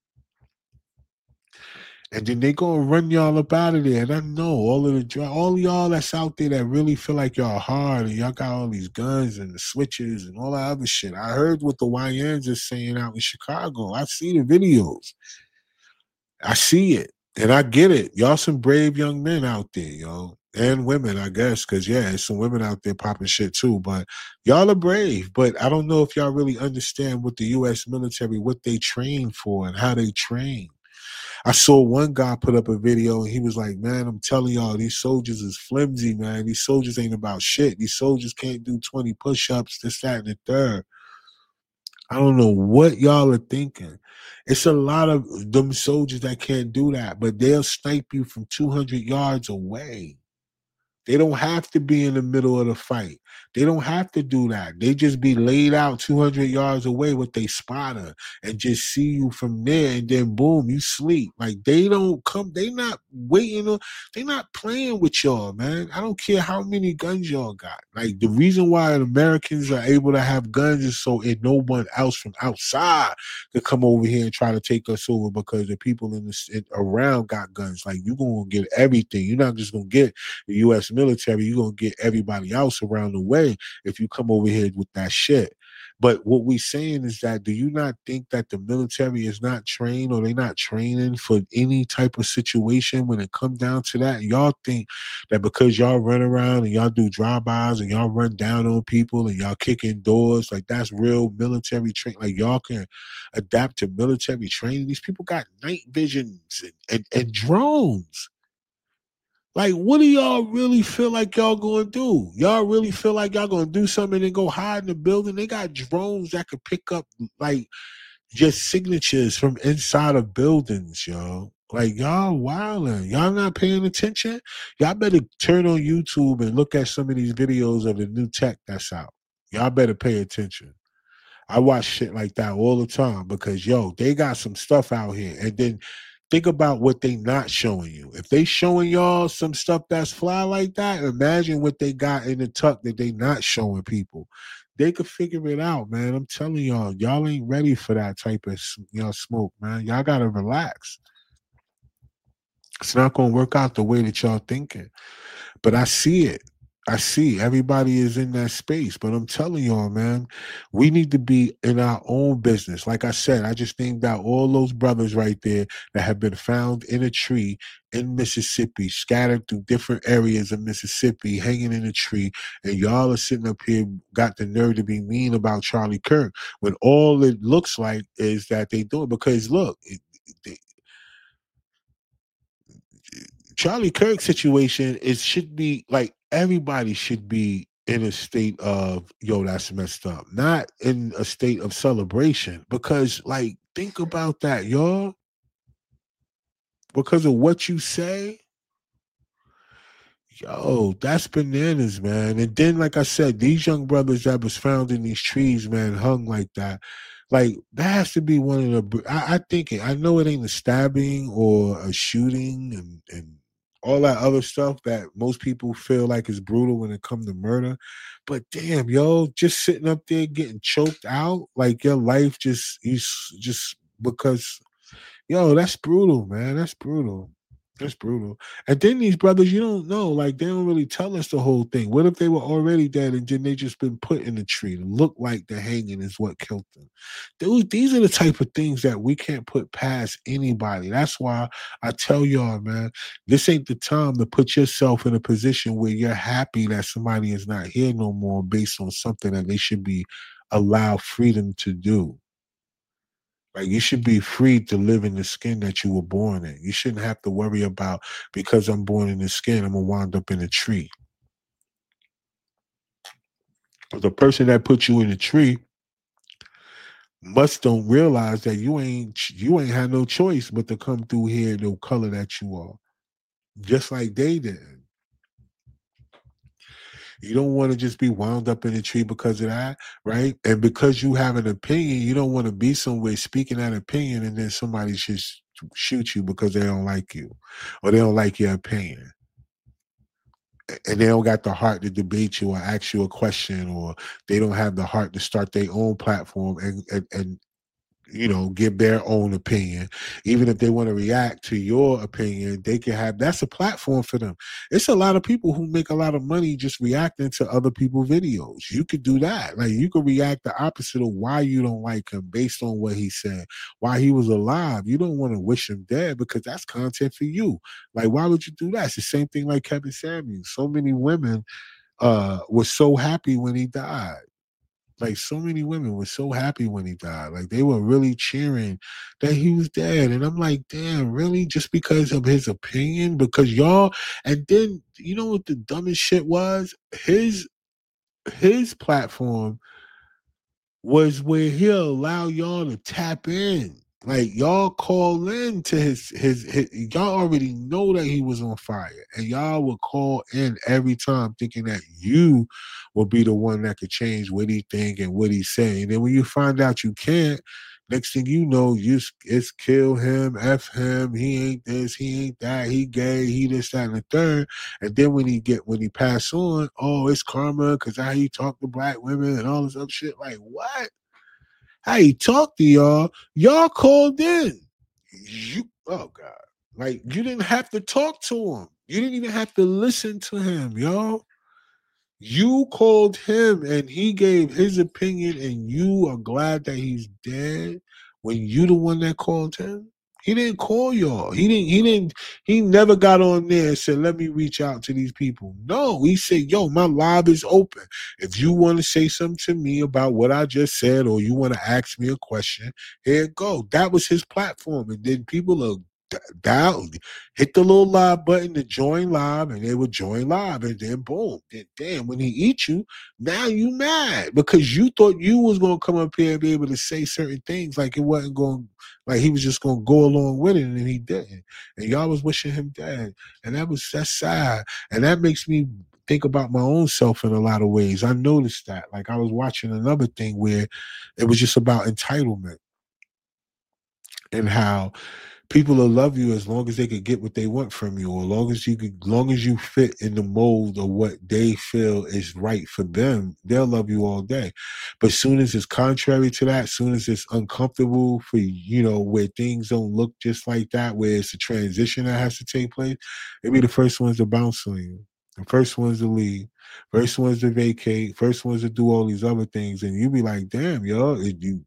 S2: and then they gonna run y'all up out of there. And I know all of the all of y'all that's out there that really feel like y'all hard and y'all got all these guns and the switches and all that other shit. I heard what the Y Ns are saying out in Chicago. I see the videos. I see it, and I get it. Y'all some brave young men out there, yo. And women, I guess, because, yeah, there's some women out there popping shit, too. But y'all are brave. But I don't know if y'all really understand what the U S military, what they train for and how they train. I saw one guy put up a video, and he was like, man, I'm telling y'all, these soldiers is flimsy, man. These soldiers ain't about shit. These soldiers can't do twenty push-ups, this, that, and the third. I don't know what y'all are thinking. It's a lot of them soldiers that can't do that, but they'll snipe you from two hundred yards away. They don't have to be in the middle of the fight. They don't have to do that. They just be laid out two hundred yards away with their spotter and just see you from there, and then boom, you sleep. Like, they don't come, they not waiting on, they not playing with y'all, man. I don't care how many guns y'all got. Like, the reason why Americans are able to have guns is so and no one else from outside to come over here and try to take us over, because the people in the around got guns. Like, you're going to get everything. You're not just going to get the U S military, you're going to get everybody else around the way if you come over here with that shit. But what we saying is that, do you not think that the military is not trained, or they not training for any type of situation when it comes down to that? Y'all think that because y'all run around and y'all do drive-bys and y'all run down on people and y'all kick in doors, like that's real military training? Like, y'all can adapt to military training? These people got night visions and, and, and drones. Like, what do y'all really feel like y'all gonna do? Y'all really feel like y'all gonna do something and go hide in the building? They got drones that could pick up like just signatures from inside of buildings, yo. Like, y'all wildin'. Y'all not paying attention? Y'all better turn on YouTube and look at some of these videos of the new tech that's out. Y'all better pay attention. I watch shit like that all the time because, yo, they got some stuff out here. And then think about what they not showing you. If they showing y'all some stuff that's fly like that, imagine what they got in the tuck that they not showing people. They could figure it out, man. I'm telling y'all, y'all ain't ready for that type of you know, smoke, man. Y'all got to relax. It's not going to work out the way that y'all thinking. But I see it. I see everybody is in that space, but I'm telling y'all, man, we need to be in our own business. Like I said, I just named out all those brothers right there that have been found in a tree in Mississippi, scattered through different areas of Mississippi, hanging in a tree, and y'all are sitting up here, got the nerve to be mean about Charlie Kirk, when all it looks like is that they do it because, look, it, it, Charlie Kirk situation is should be like everybody should be in a state of yo, that's messed up, not in a state of celebration. Because like think about that, y'all. Because of what you say, yo, that's bananas, man. And then, like I said, these young brothers that was found in these trees, man, hung like that. Like that has to be one of the. I, I think it. I know it ain't a stabbing or a shooting and and all that other stuff that most people feel like is brutal when it comes to murder. But damn, yo, just sitting up there getting choked out, like your life just you just because, yo, that's brutal, man. That's brutal. That's brutal. And then these brothers, you don't know, like they don't really tell us the whole thing. What if they were already dead and then they just been put in a tree to look like the hanging is what killed them? Dude, these are the type of things that we can't put past anybody. That's why I tell y'all, man, this ain't the time to put yourself in a position where you're happy that somebody is not here no more based on something that they should be allowed freedom to do. Like you should be free to live in the skin that you were born in. You shouldn't have to worry about because I'm born in the skin, I'm gonna wind up in a tree. But the person that put you in a tree must don't realize that you ain't you ain't had no choice but to come through here the color that you are, just like they did. You don't want to just be wound up in a tree because of that, right? And because you have an opinion, you don't want to be somewhere speaking that opinion and then somebody just shoot you because they don't like you or they don't like your opinion. And they don't got the heart to debate you or ask you a question, or they don't have the heart to start their own platform and, and, and you know, give their own opinion. Even if they want to react to your opinion, they can have, that's a platform for them. It's a lot of people who make a lot of money just reacting to other people's videos. You could do that. Like you could react the opposite of why you don't like him based on what he said, why he was alive. You don't want to wish him dead because that's content for you. Like, why would you do that? It's the same thing like Kevin Samuels. So many women uh, were so happy when he died. Like so many women were so happy when he died. Like they were really cheering that he was dead. And I'm like, damn, really? Just because of his opinion? Because y'all, and then you know what the dumbest shit was? His his platform was where he'll allow y'all to tap in. Like y'all call in to his, his his y'all already know that he was on fire, and y'all will call in every time thinking that you will be the one that could change what he think and what he's saying. And then when you find out you can't, next thing you know, you it's kill him, F him, he ain't this, he ain't that, he gay, he this, that, and the third. And then when he get when he pass on, oh, it's karma because how he talk to black women and all this other shit. Like what? How he talked to y'all, y'all called in. You, oh God. Like, you didn't have to talk to him. You didn't even have to listen to him, y'all. You called him and he gave his opinion and you are glad that he's dead when you the one that called him? He didn't call y'all. He didn't, he didn't, he never got on there and said, let me reach out to these people. No, he said, yo, my live is open. If you want to say something to me about what I just said, or you want to ask me a question, here it go. That was his platform. And then people are Down, hit the little live button to join live, and they would join live, and then boom, then damn, when he eats you, now you mad because you thought you was gonna come up here and be able to say certain things like it wasn't going, like he was just gonna go along with it, and he didn't, and y'all was wishing him dead, and that was that's sad, and that makes me think about my own self in a lot of ways. I noticed that, like I was watching another thing where it was just about entitlement and how people will love you as long as they could get what they want from you, or as long as you could, long as you fit in the mold of what they feel is right for them, they'll love you all day. But soon as it's contrary to that, soon as it's uncomfortable for, you know, where things don't look just like that, where it's a transition that has to take place, they be the first ones to bounce on you. The first ones to leave, first ones to vacate, first ones to do all these other things, and you be like, damn, yo, it, you,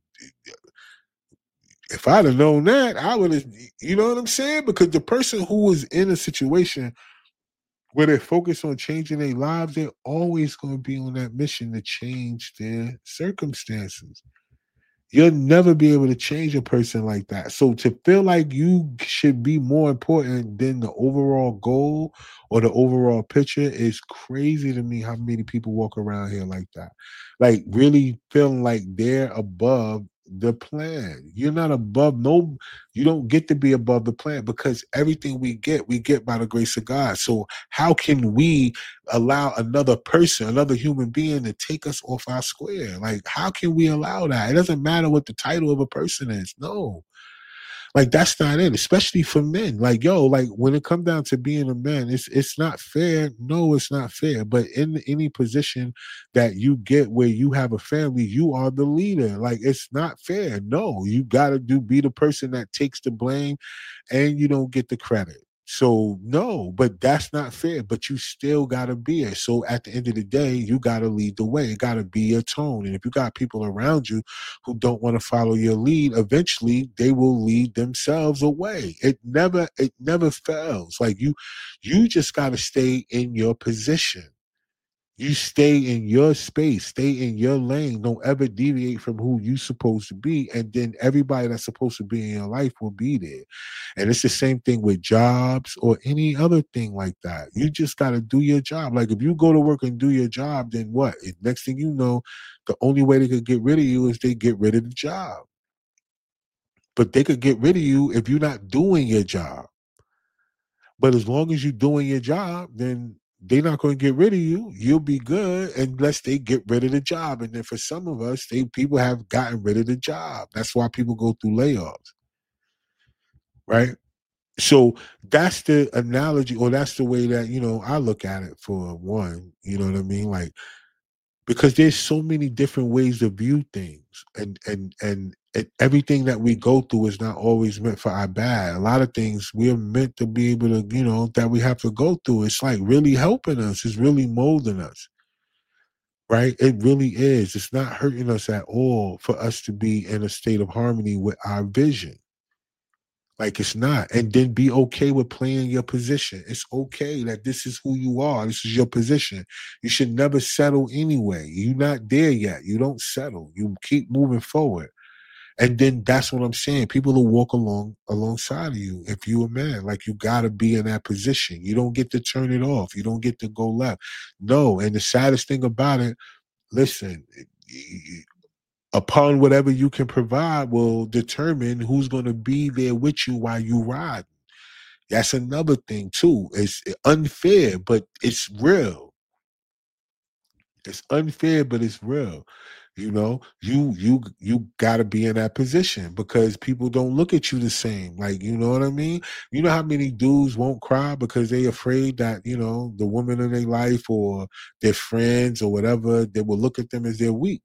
S2: if I'd have known that, I would have, you know what I'm saying? Because the person who is in a situation where they're focused on changing their lives, they're always going to be on that mission to change their circumstances. You'll never be able to change a person like that. So to feel like you should be more important than the overall goal or the overall picture is crazy to me. How many people walk around here like that? Like really feeling like they're above the plan. You're not above no, you don't get to be above the plan because everything we get, we get by the grace of God. So how can we allow another person, another human being to take us off our square? Like, how can we allow that? It doesn't matter what the title of a person is. No. Like, that's not it, especially for men. Like, yo, like when it comes down to being a man, it's it's not fair. No, it's not fair. But in any position that you get where you have a family, you are the leader. Like, it's not fair. No, you gotta do be the person that takes the blame and you don't get the credit. So no, but that's not fair. But you still gotta be it. So at the end of the day, you gotta lead the way. It gotta be your tone. And if you got people around you who don't want to follow your lead, eventually they will lead themselves away. It never, it never fails. Like you, you just gotta stay in your position. You stay in your space, stay in your lane. Don't ever deviate from who you're supposed to be. And then everybody that's supposed to be in your life will be there. And it's the same thing with jobs or any other thing like that. You just got to do your job. Like if you go to work and do your job, then what? Next thing you know, the only way they could get rid of you is they get rid of the job. But they could get rid of you if you're not doing your job. But as long as you're doing your job, then they're not going to get rid of you. You'll be good unless they get rid of the job. And then for some of us, they people have gotten rid of the job. That's why people go through layoffs, right? So that's the analogy, or that's the way that, you know, I look at it for one, you know what I mean? Like, because there's so many different ways to view things, and and and and everything that we go through is not always meant for our bad. A lot of things we're meant to be able to, you know, that we have to go through. It's like really helping us. It's really molding us, right? It really is. It's not hurting us at all for us to be in a state of harmony with our vision. Like it's not. And then be okay with playing your position. It's okay that this is who you are. This is your position. You should never settle anyway. You're not there yet. You don't settle. You keep moving forward. And then that's what I'm saying. People will walk along alongside of you if you're a man. Like you gotta be in that position. You don't get to turn it off. You don't get to go left. No. And the saddest thing about it, listen, upon whatever you can provide will determine who's going to be there with you while you ride. That's another thing too. It's unfair, but it's real. It's unfair, but it's real. You know, you you you got to be in that position because people don't look at you the same. Like, you know what I mean? You know how many dudes won't cry because they afraid that, you know, the woman in their life or their friends or whatever, they will look at them as they're weak.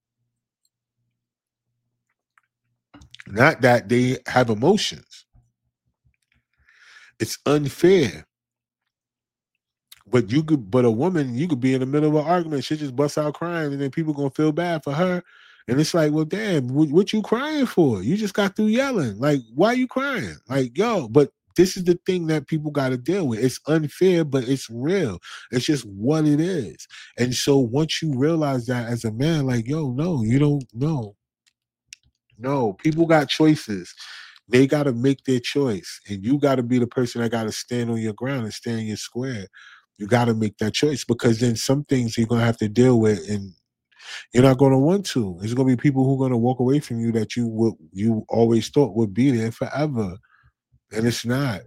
S2: Not that they have emotions. It's unfair. But you could, but a woman, you could be in the middle of an argument, she just busts out crying, and then people gonna feel bad for her. And it's like, well, damn, what, what you crying for? You just got through yelling. Like, why are you crying? Like, yo, but this is the thing that people got to deal with. It's unfair, but it's real. It's just what it is. And so once you realize that as a man, like, yo, no, you don't know. No, people got choices. They got to make their choice, and you got to be the person that got to stand on your ground and stand in your square. You got to make that choice, because then some things you're going to have to deal with, and you're not going to want to. There's going to be people who are going to walk away from you that you would you always thought would be there forever, and it's not.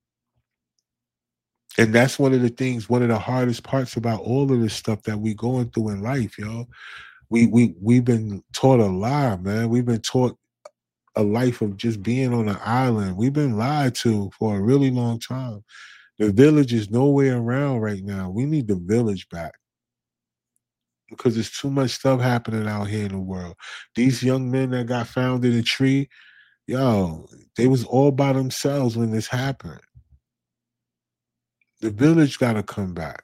S2: And that's one of the things, one of the hardest parts about all of this stuff that we going through in life, yo. We we we've been taught a lie, man. We've been taught a life of just being on an island. We've been lied to for a really long time. The village is nowhere around right now. We need the village back, because there's too much stuff happening out here in the world. These young men that got found in a tree, yo, they was all by themselves when this happened. The village got to come back,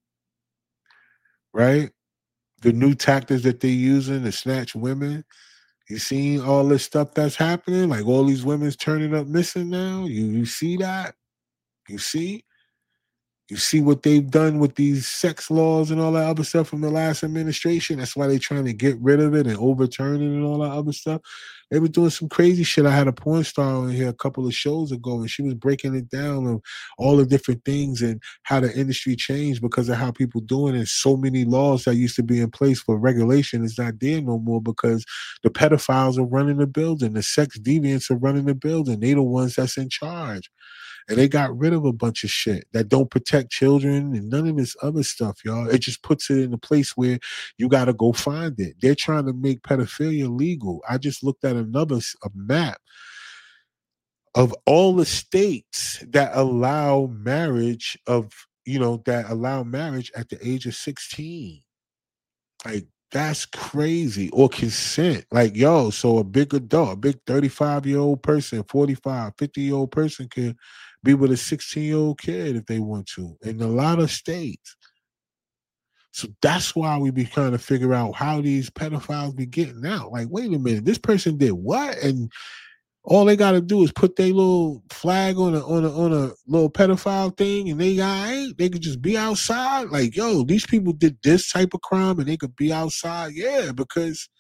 S2: right? The new tactics that they're using to snatch women. You seen all this stuff that's happening? Like all these women's turning up missing now? You you see that? You see? You see what they've done with these sex laws and all that other stuff from the last administration? That's why they're trying to get rid of it and overturn it and all that other stuff. They were doing some crazy shit. I had a porn star on here a couple of shows ago, and she was breaking it down of all the different things and how the industry changed because of how people doing it. So many laws that used to be in place for regulation is not there no more, because the pedophiles are running the building. The sex deviants are running the building. They the ones that's in charge. And they got rid of a bunch of shit that don't protect children and none of this other stuff, y'all. It just puts it in a place where you got to go find it. They're trying to make pedophilia legal. I just looked at another a map of all the states that allow marriage of, you know, that allow marriage at the age of sixteen. Like, that's crazy. Or consent. Like, yo, so a big adult, a big thirty-five-year-old person, forty-five, fifty-year-old person can be with a sixteen-year-old kid if they want to in a lot of states. So that's why we be trying to figure out how these pedophiles be getting out. Like, wait a minute, this person did what? And all they got to do is put their little flag on a on a on a little pedophile thing, and they got they could just be outside. Like, yo, these people did this type of crime, and they could be outside. Yeah, because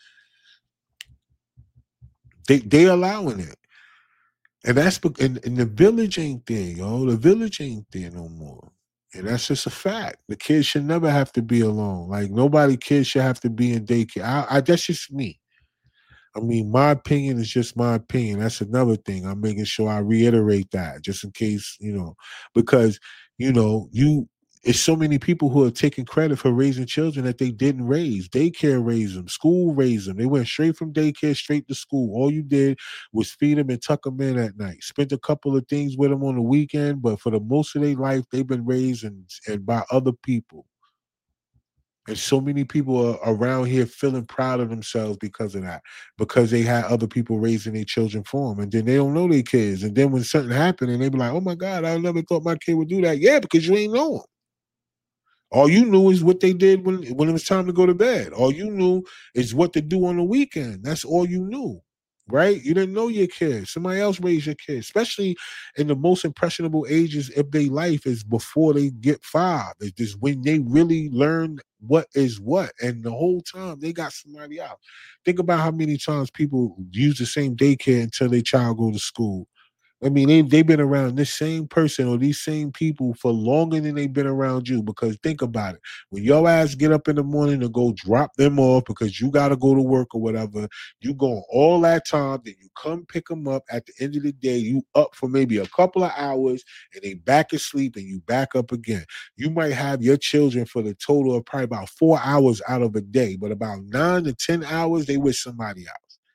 S2: they they allowing it, and that's and, and the village ain't there, yo. The village ain't there no more, and that's just a fact. The kids should never have to be alone. Like, nobody kids should have to be in daycare. I, I that's just me. I mean, my opinion is just my opinion. That's another thing. I'm making sure I reiterate that, just in case, you know, because, you know, you, it's so many people who are taking credit for raising children that they didn't raise. Daycare raised them. School raised them. They went straight from daycare straight to school. All you did was feed them and tuck them in at night. Spent a couple of things with them on the weekend, but for the most of their life, they've been raised and, and by other people. And so many people are around here feeling proud of themselves because of that, because they had other people raising their children for them. And then they don't know their kids. And then when something happened and they be like, oh my God, I never thought my kid would do that. Yeah, because you ain't know them. All you knew is what they did when, when it was time to go to bed. All you knew is what to do on the weekend. That's all you knew. Right? You didn't know your kids. Somebody else raised your kids, especially in the most impressionable ages of their life is before they get five. It's just when they really learn what is what. And the whole time they got somebody out. Think about how many times people use the same daycare until their child go to school. I mean, they, they've been around this same person or these same people for longer than they've been around you, because think about it. When your ass get up in the morning to go drop them off because you got to go to work or whatever, you go all that time, then you come pick them up at the end of the day, you up for maybe a couple of hours and they back asleep and you back up again. You might have your children for the total of probably about four hours out of a day, but about nine to ten hours, they with somebody else.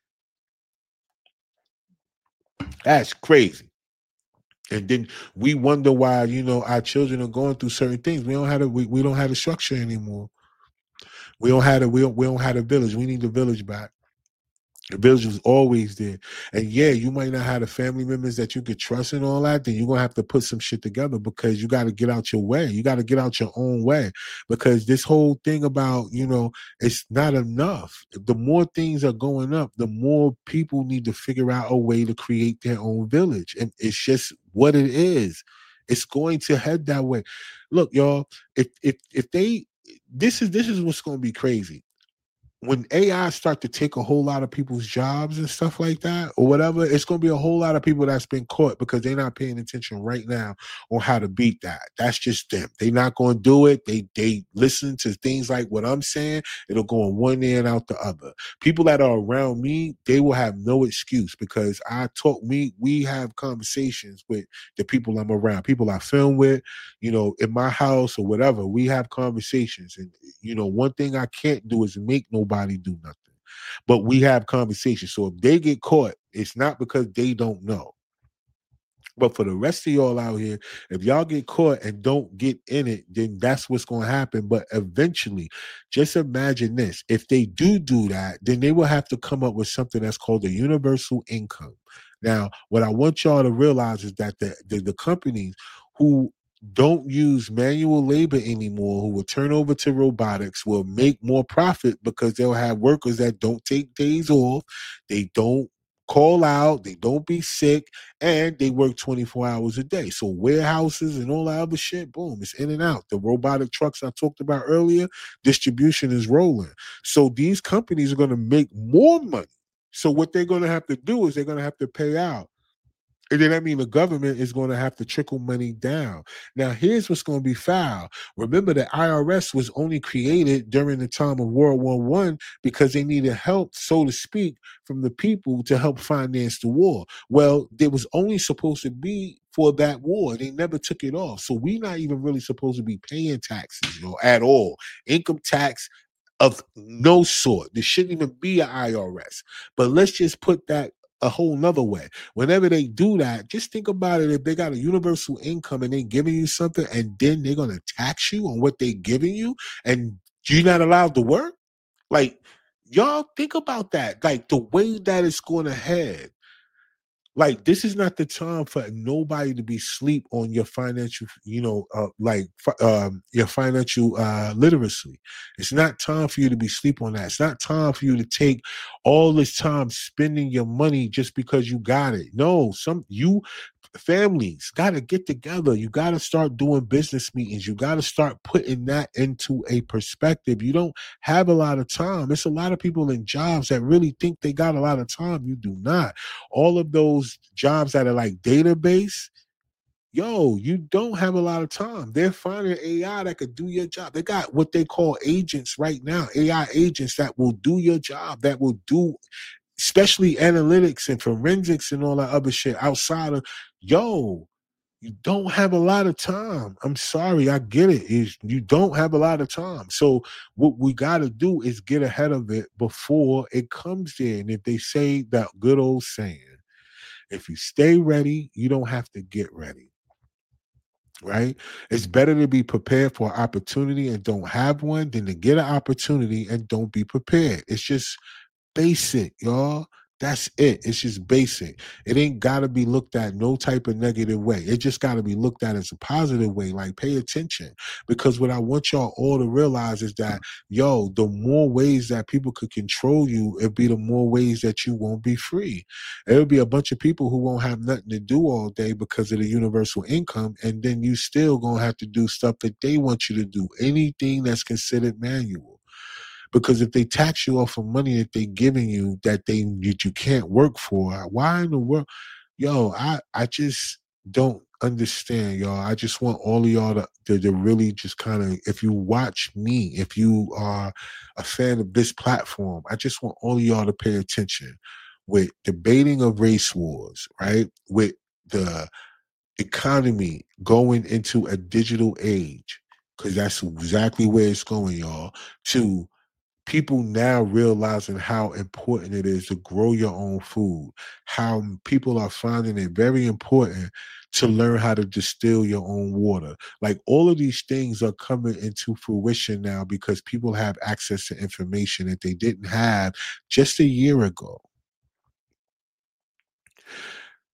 S2: That's crazy. And then we wonder why, you know, our children are going through certain things. We don't have a, we, we don't have the structure anymore. We don't have a, we don't, we don't have a village. We need the village back. The village was always there. And yeah, you might not have the family members that you could trust and all that. Then you're going to have to put some shit together, because you got to get out your way. You got to get out your own way, because this whole thing about, you know, it's not enough. The more things are going up, the more people need to figure out a way to create their own village. And it's just what it is. It's going to head that way. Look, y'all, if, if, if they, this is, this is what's going to be crazy. when A I start to take a whole lot of people's jobs and stuff like that or whatever, it's going to be a whole lot of people that's been caught because they're not paying attention right now on how to beat that. That's just them. They're not going to do it. They they listen to things like what I'm saying. It'll go in one ear and out the other. People that are around me, they will have no excuse because I talk me. We have conversations with the people I'm around, people I film with, you know, in my house or whatever. We have conversations, and you know, one thing I can't do is make nobody do nothing. But we have conversations. So if they get caught, it's not because they don't know. But for the rest of y'all out here, if y'all get caught and don't get in it, then that's what's going to happen. But eventually, just imagine this. If they do do that, then they will have to come up with something that's called a universal income. Now, what I want y'all to realize is that the, the, the companies who don't use manual labor anymore, who will turn over to robotics, will make more profit because they'll have workers that don't take days off, they don't call out, they don't be sick, and they work twenty-four hours a day. So warehouses and all that other shit, boom, it's in and out. The robotic trucks I talked about earlier, distribution is rolling. So these companies are going to make more money. So what they're going to have to do is they're going to have to pay out. And then that means the government is going to have to trickle money down. Now, here's what's going to be foul. Remember, the I R S was only created during the time of World War One because they needed help, so to speak, from the people to help finance the war. Well, it was only supposed to be for that war. They never took it off. So we're not even really supposed to be paying taxes, you know, at all. Income tax of no sort. There shouldn't even be an I R S. But let's just put that a whole nother way. Whenever they do that, just think about it. If they got a universal income and they giving you something and then they're going to tax you on what they giving you and you're not allowed to work, like, y'all think about that. Like, the way that it's going to head. Like, this is not the time for nobody to be sleep on your financial, you know, uh, like um, your financial uh, literacy. It's not time for you to be sleep on that. It's not time for you to take all this time spending your money just because you got it. No, some you families got to get together. You got to start doing business meetings. You got to start putting that into a perspective. You don't have a lot of time. It's a lot of people in jobs that really think they got a lot of time. You do not. All of those jobs that are like database, yo, you don't have a lot of time. They're finding A I that could do your job. They got what they call agents right now, A I agents that will do your job, that will do especially analytics and forensics and all that other shit outside of, yo, you don't have a lot of time. I'm sorry, I get it. Is you don't have a lot of time. So what we got to do is get ahead of it before it comes there. And if they say that good old saying, if you stay ready, you don't have to get ready. Right? It's better to be prepared for an opportunity and don't have one than to get an opportunity and don't be prepared. It's just basic, y'all. That's it. It's just basic. It ain't got to be looked at no type of negative way. It just got to be looked at as a positive way. Like, pay attention. Because what I want y'all all to realize is that, yo, the more ways that people could control you, it'd be the more ways that you won't be free. It'll be a bunch of people who won't have nothing to do all day because of the universal income. And then you still going to have to do stuff that they want you to do. Anything that's considered manual. Because if they tax you off of money that they're giving you that they that you can't work for, why in the world? Yo, I, I just don't understand, y'all. I just want all of y'all to, to, to really just kind of, if you watch me, if you are a fan of this platform, I just want all of y'all to pay attention with debating of race wars, right? With the economy going into a digital age, because that's exactly where it's going, y'all, to people now realizing how important it is to grow your own food, how people are finding it very important to learn how to distill your own water. Like, all of these things are coming into fruition now because people have access to information that they didn't have just a year ago.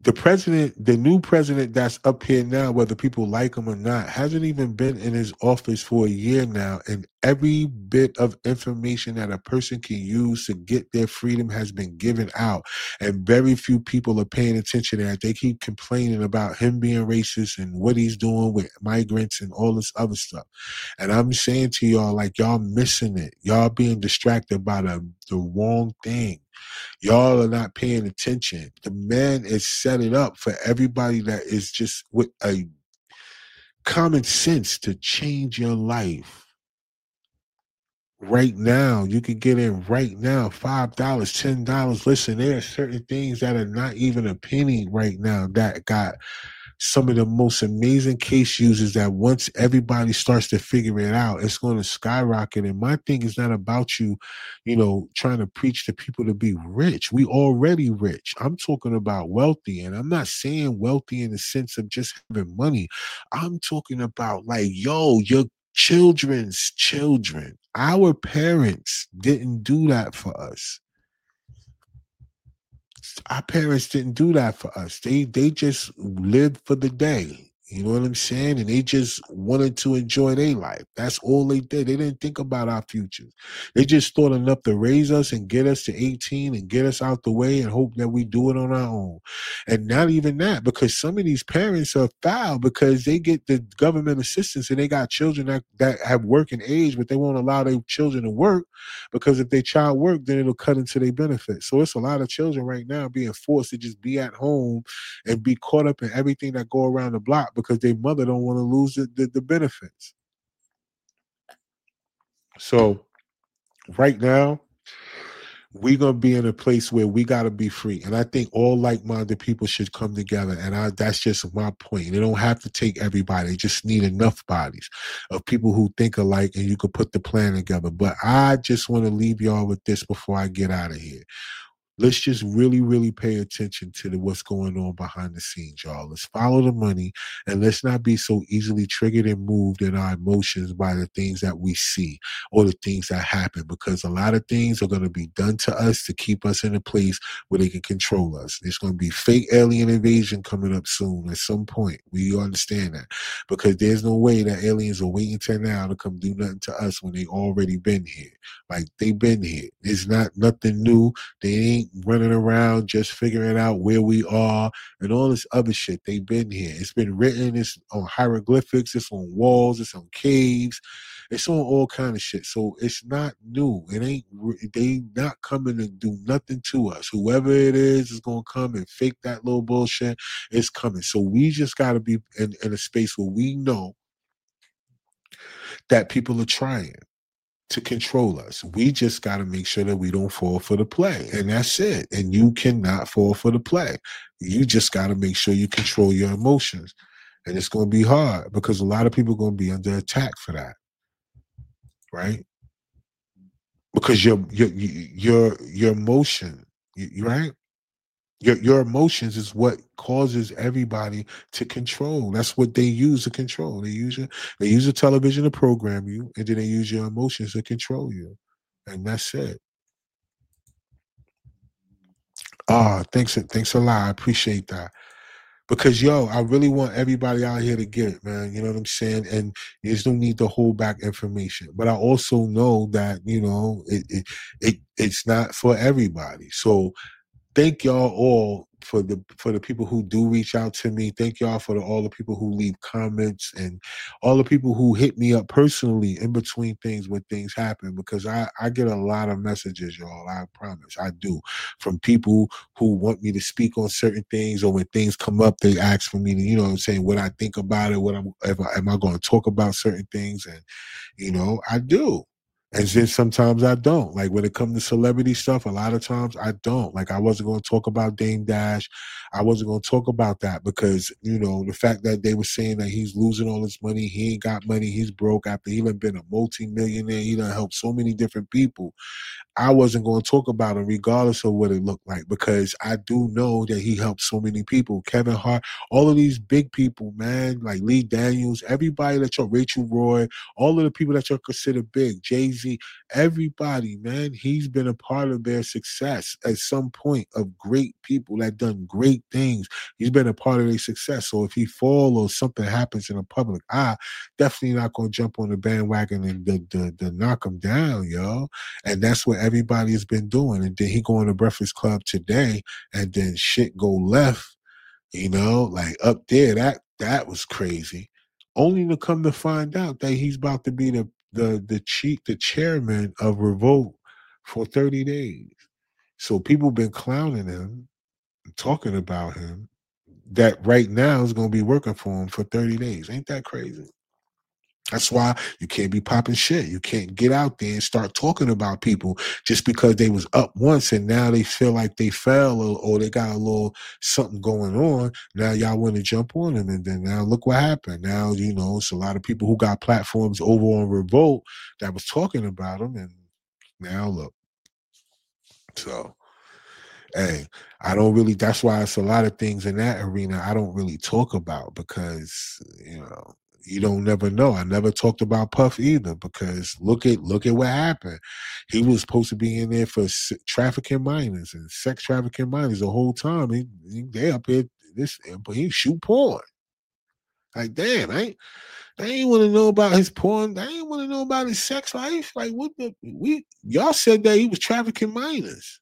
S2: the president, the new president that's up here now, whether people like him or not, hasn't even been in his office for a year now. And every bit of information that a person can use to get their freedom has been given out. And very few people are paying attention to that. They keep complaining about him being racist and what he's doing with migrants and all this other stuff. And I'm saying to y'all, like, y'all missing it. Y'all being distracted by the, the wrong thing. Y'all are not paying attention. The man is set it up for everybody that is just with a common sense to change your life. Right now, you can get in right now, five dollars, ten dollars. Listen, there are certain things that are not even a penny right now that got some of the most amazing case users that once everybody starts to figure it out, it's going to skyrocket. And my thing is not about you, you know, trying to preach to people to be rich. We already rich. I'm talking about wealthy. And I'm not saying wealthy in the sense of just having money. I'm talking about like, yo, your children's children. Our parents didn't do that for us. Our parents didn't do that for us. They they just lived for the day. You know what I'm saying? And they just wanted to enjoy their life. That's all they did. They didn't think about our futures. They just thought enough to raise us and get us to eighteen and get us out the way and hope that we do it on our own. And not even that, because some of these parents are foul because they get the government assistance and they got children that, that have working age, but they won't allow their children to work because if their child work, then it'll cut into their benefits. So it's a lot of children right now being forced to just be at home and be caught up in everything that go around the block because their mother don't want to lose the, the, the benefits. So right now, we're going to be in a place where we got to be free. And I think all like-minded people should come together. And I, that's just my point. They don't have to take everybody. They just need enough bodies of people who think alike and you could put the plan together. But I just want to leave y'all with this before I get out of here. Let's just really, really pay attention to the, what's going on behind the scenes, y'all. Let's follow the money and let's not be so easily triggered and moved in our emotions by the things that we see or the things that happen, because a lot of things are going to be done to us to keep us in a place where they can control us. There's going to be fake alien invasion coming up soon at some point. We understand that, because there's no way that aliens are waiting till now to come do nothing to us when they already been here. Like, they've been here. It's not nothing new. They ain't running around just figuring out where we are and all this other shit. They've been here. It's been written. It's on hieroglyphics. It's on walls. It's on caves. It's on all kind of shit. So it's not new. It ain't. They not coming to do nothing to us. Whoever it is is gonna come and fake that little bullshit. It's coming. So we just got to be in, in a space where we know that people are trying to control us. We just got to make sure that we don't fall for the play. And that's it. And you cannot fall for the play. You just got to make sure you control your emotions. And it's going to be hard because a lot of people are going to be under attack for that. Right? Because your your your your emotion, you, right? Your your emotions is what causes everybody to control. That's what they use to control. They use your, they use the television to program you, and then they use your emotions to control you. And that's it. Ah, thanks, thanks a lot. I appreciate that. Because, yo, I really want everybody out here to get it, man. You know what I'm saying? And there's no need to hold back information. But I also know that, you know, it, it, it it's not for everybody. So thank y'all all for the for the people who do reach out to me. Thank y'all for the, all the people who leave comments and all the people who hit me up personally in between things when things happen, because I, I get a lot of messages, y'all. I promise. I do. From people who want me to speak on certain things, or when things come up, they ask for me to, you know what I'm saying, what I think about it, what I'm, if I, am I going to talk about certain things? And, you know, I do. And then sometimes I don't. Like when it comes to celebrity stuff, a lot of times I don't. Like I wasn't going to talk about Dame Dash. I wasn't going to talk about that because, you know, the fact that they were saying that he's losing all his money, he ain't got money, he's broke after he done been a multi-millionaire, he done helped so many different people. I wasn't going to talk about him regardless of what it looked like, because I do know that he helped so many people. Kevin Hart, all of these big people, man, like Lee Daniels, everybody that you're, Rachel Roy, all of the people that you're considered big, Jay-Z, everybody, man, he's been a part of their success at some point, of great people that done great things. He's been a part of their success. So if he falls or something happens in the public eye, definitely not going to jump on the bandwagon and the, the, the knock him down, yo. And that's what everybody has been doing. And then he go on the Breakfast Club today, and then shit go left, you know, like up there. That that was crazy. Only to come to find out that he's about to be the the the chief, the chairman of Revolt for thirty days. So people been clowning him, talking about him, that right now is going to be working for him for thirty days. Ain't that crazy? That's why you can't be popping shit. You can't get out there and start talking about people just because they was up once and now they feel like they fell, or, or they got a little something going on. Now y'all want to jump on them, and then now look what happened. Now, you know, it's a lot of people who got platforms over on Revolt that was talking about them, and now look. So, hey, I don't really, that's why it's a lot of things in that arena I don't really talk about, because, you know, you don't never know. I never talked about Puff either, because look at look at what happened. He was supposed to be in there for s- trafficking minors and sex trafficking minors the whole time. He, he they up here, this, but he shoot porn. Like, damn, I ain't, I ain't want to know about his porn. I ain't want to know about his sex life. Like, what the, we, y'all said that he was trafficking minors.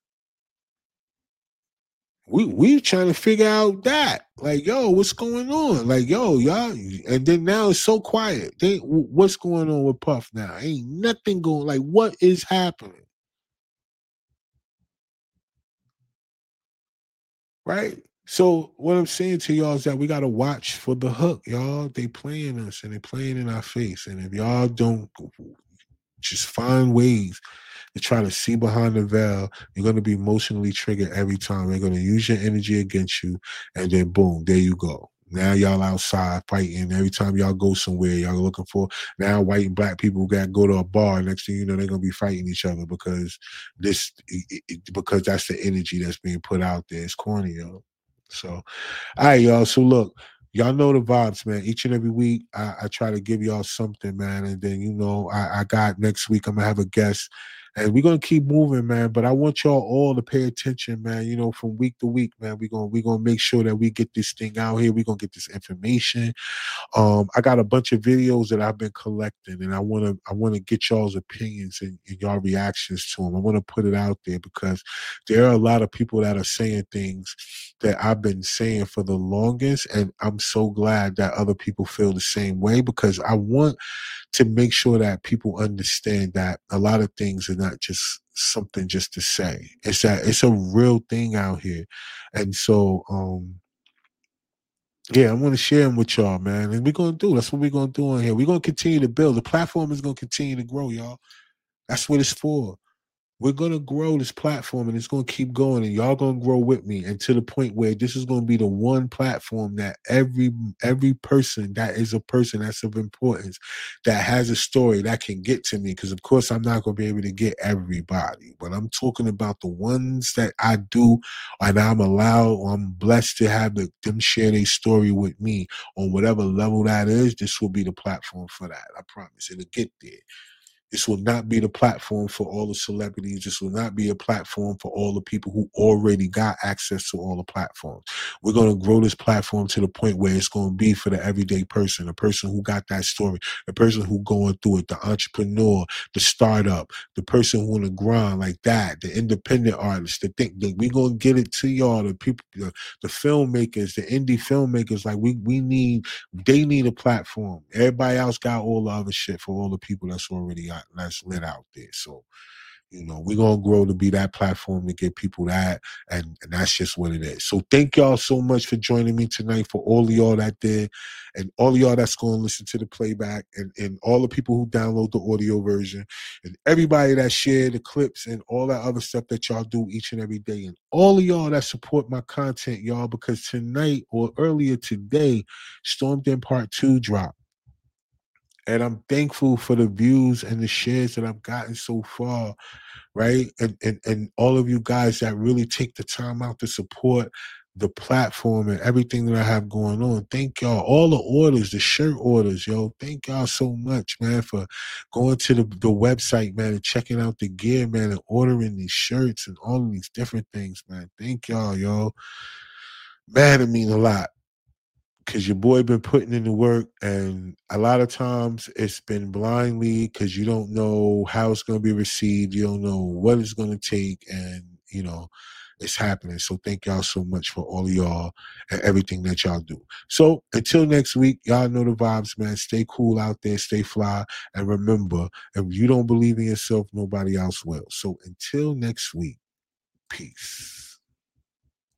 S2: We we trying to figure out that, like, yo, what's going on? Like, yo, y'all, and then now it's so quiet. They, what's going on with Puff now? Ain't nothing going. Like, what is happening? Right. So what I'm saying to y'all is that we got to watch for the hook, y'all. They playing us and they playing in our face, and if y'all don't just find ways to try to see behind the veil, you're going to be emotionally triggered every time. They're going to use your energy against you, and then boom, there you go. Now y'all outside fighting. Every time y'all go somewhere, y'all looking for, now white and black people got to go to a bar. Next thing you know, they're going to be fighting each other because this, it, it, because that's the energy that's being put out there. It's corny, yo. So, all right, y'all. So look, y'all know the vibes, man. Each and every week, I, I try to give y'all something, man. And then, you know, I, I got next week, I'm going to have a guest. And we're going to keep moving, man. But I want y'all all to pay attention, man. You know, from week to week, man, we're going we gonna make sure that we get this thing out here. We're going to get this information. Um, I got a bunch of videos that I've been collecting, and I want to I want to get y'all's opinions and, and y'all reactions to them. I want to put it out there because there are a lot of people that are saying things that I've been saying for the longest, and I'm so glad that other people feel the same way, because I want to make sure that people understand that a lot of things are not just something just to say. It's that it's a real thing out here. And so, um, yeah, I want to share them with y'all, man. And we're going to do, that's what we're going to do on here. We're going to continue to build. The platform is going to continue to grow, y'all. That's what it's for. We're going to grow this platform, and it's going to keep going, and y'all going to grow with me, and to the point where this is going to be the one platform that every every person that is a person that's of importance, that has a story that can get to me, because of course I'm not going to be able to get everybody, but I'm talking about the ones that I do, and I'm allowed, or I'm blessed to have the, them share their story with me on whatever level that is. This will be the platform for that. I promise. It'll get there. This will not be the platform for all the celebrities. This will not be a platform for all the people who already got access to all the platforms. We're going to grow this platform to the point where it's going to be for the everyday person, the person who got that story, the person who going through it, the entrepreneur, the startup, the person who on the grind like that, the independent artist, the thing. We're going to get it to y'all, the people, the, the filmmakers, the indie filmmakers. Like we, we need, they need a platform. Everybody else got all the other shit for all the people that's already out, that's lit out there. So, you know, we're going to grow to be that platform to get people that, and, and that's just what it is. So thank y'all so much for joining me tonight, for all of y'all that did, and all of y'all that's going to listen to the playback, and, and all the people who download the audio version, and everybody that shared the clips and all that other stuff that y'all do each and every day, and all of y'all that support my content, y'all, because tonight or earlier today, Stormed In Part two dropped. And I'm thankful for the views and the shares that I've gotten so far, right? And and and all of you guys that really take the time out to support the platform and everything that I have going on. Thank y'all. All the orders, the shirt orders, yo. Thank y'all so much, man, for going to the, the website, man, and checking out the gear, man, and ordering these shirts and all of these different things, man. Thank y'all, yo. Man, it mean a lot. Because your boy been putting in the work, and a lot of times it's been blindly because you don't know how it's going to be received. You don't know what it's going to take, and, you know, it's happening. So thank y'all so much for all of y'all and everything that y'all do. So until next week, y'all know the vibes, man. Stay cool out there, stay fly, and remember, if you don't believe in yourself, nobody else will. So until next week, peace.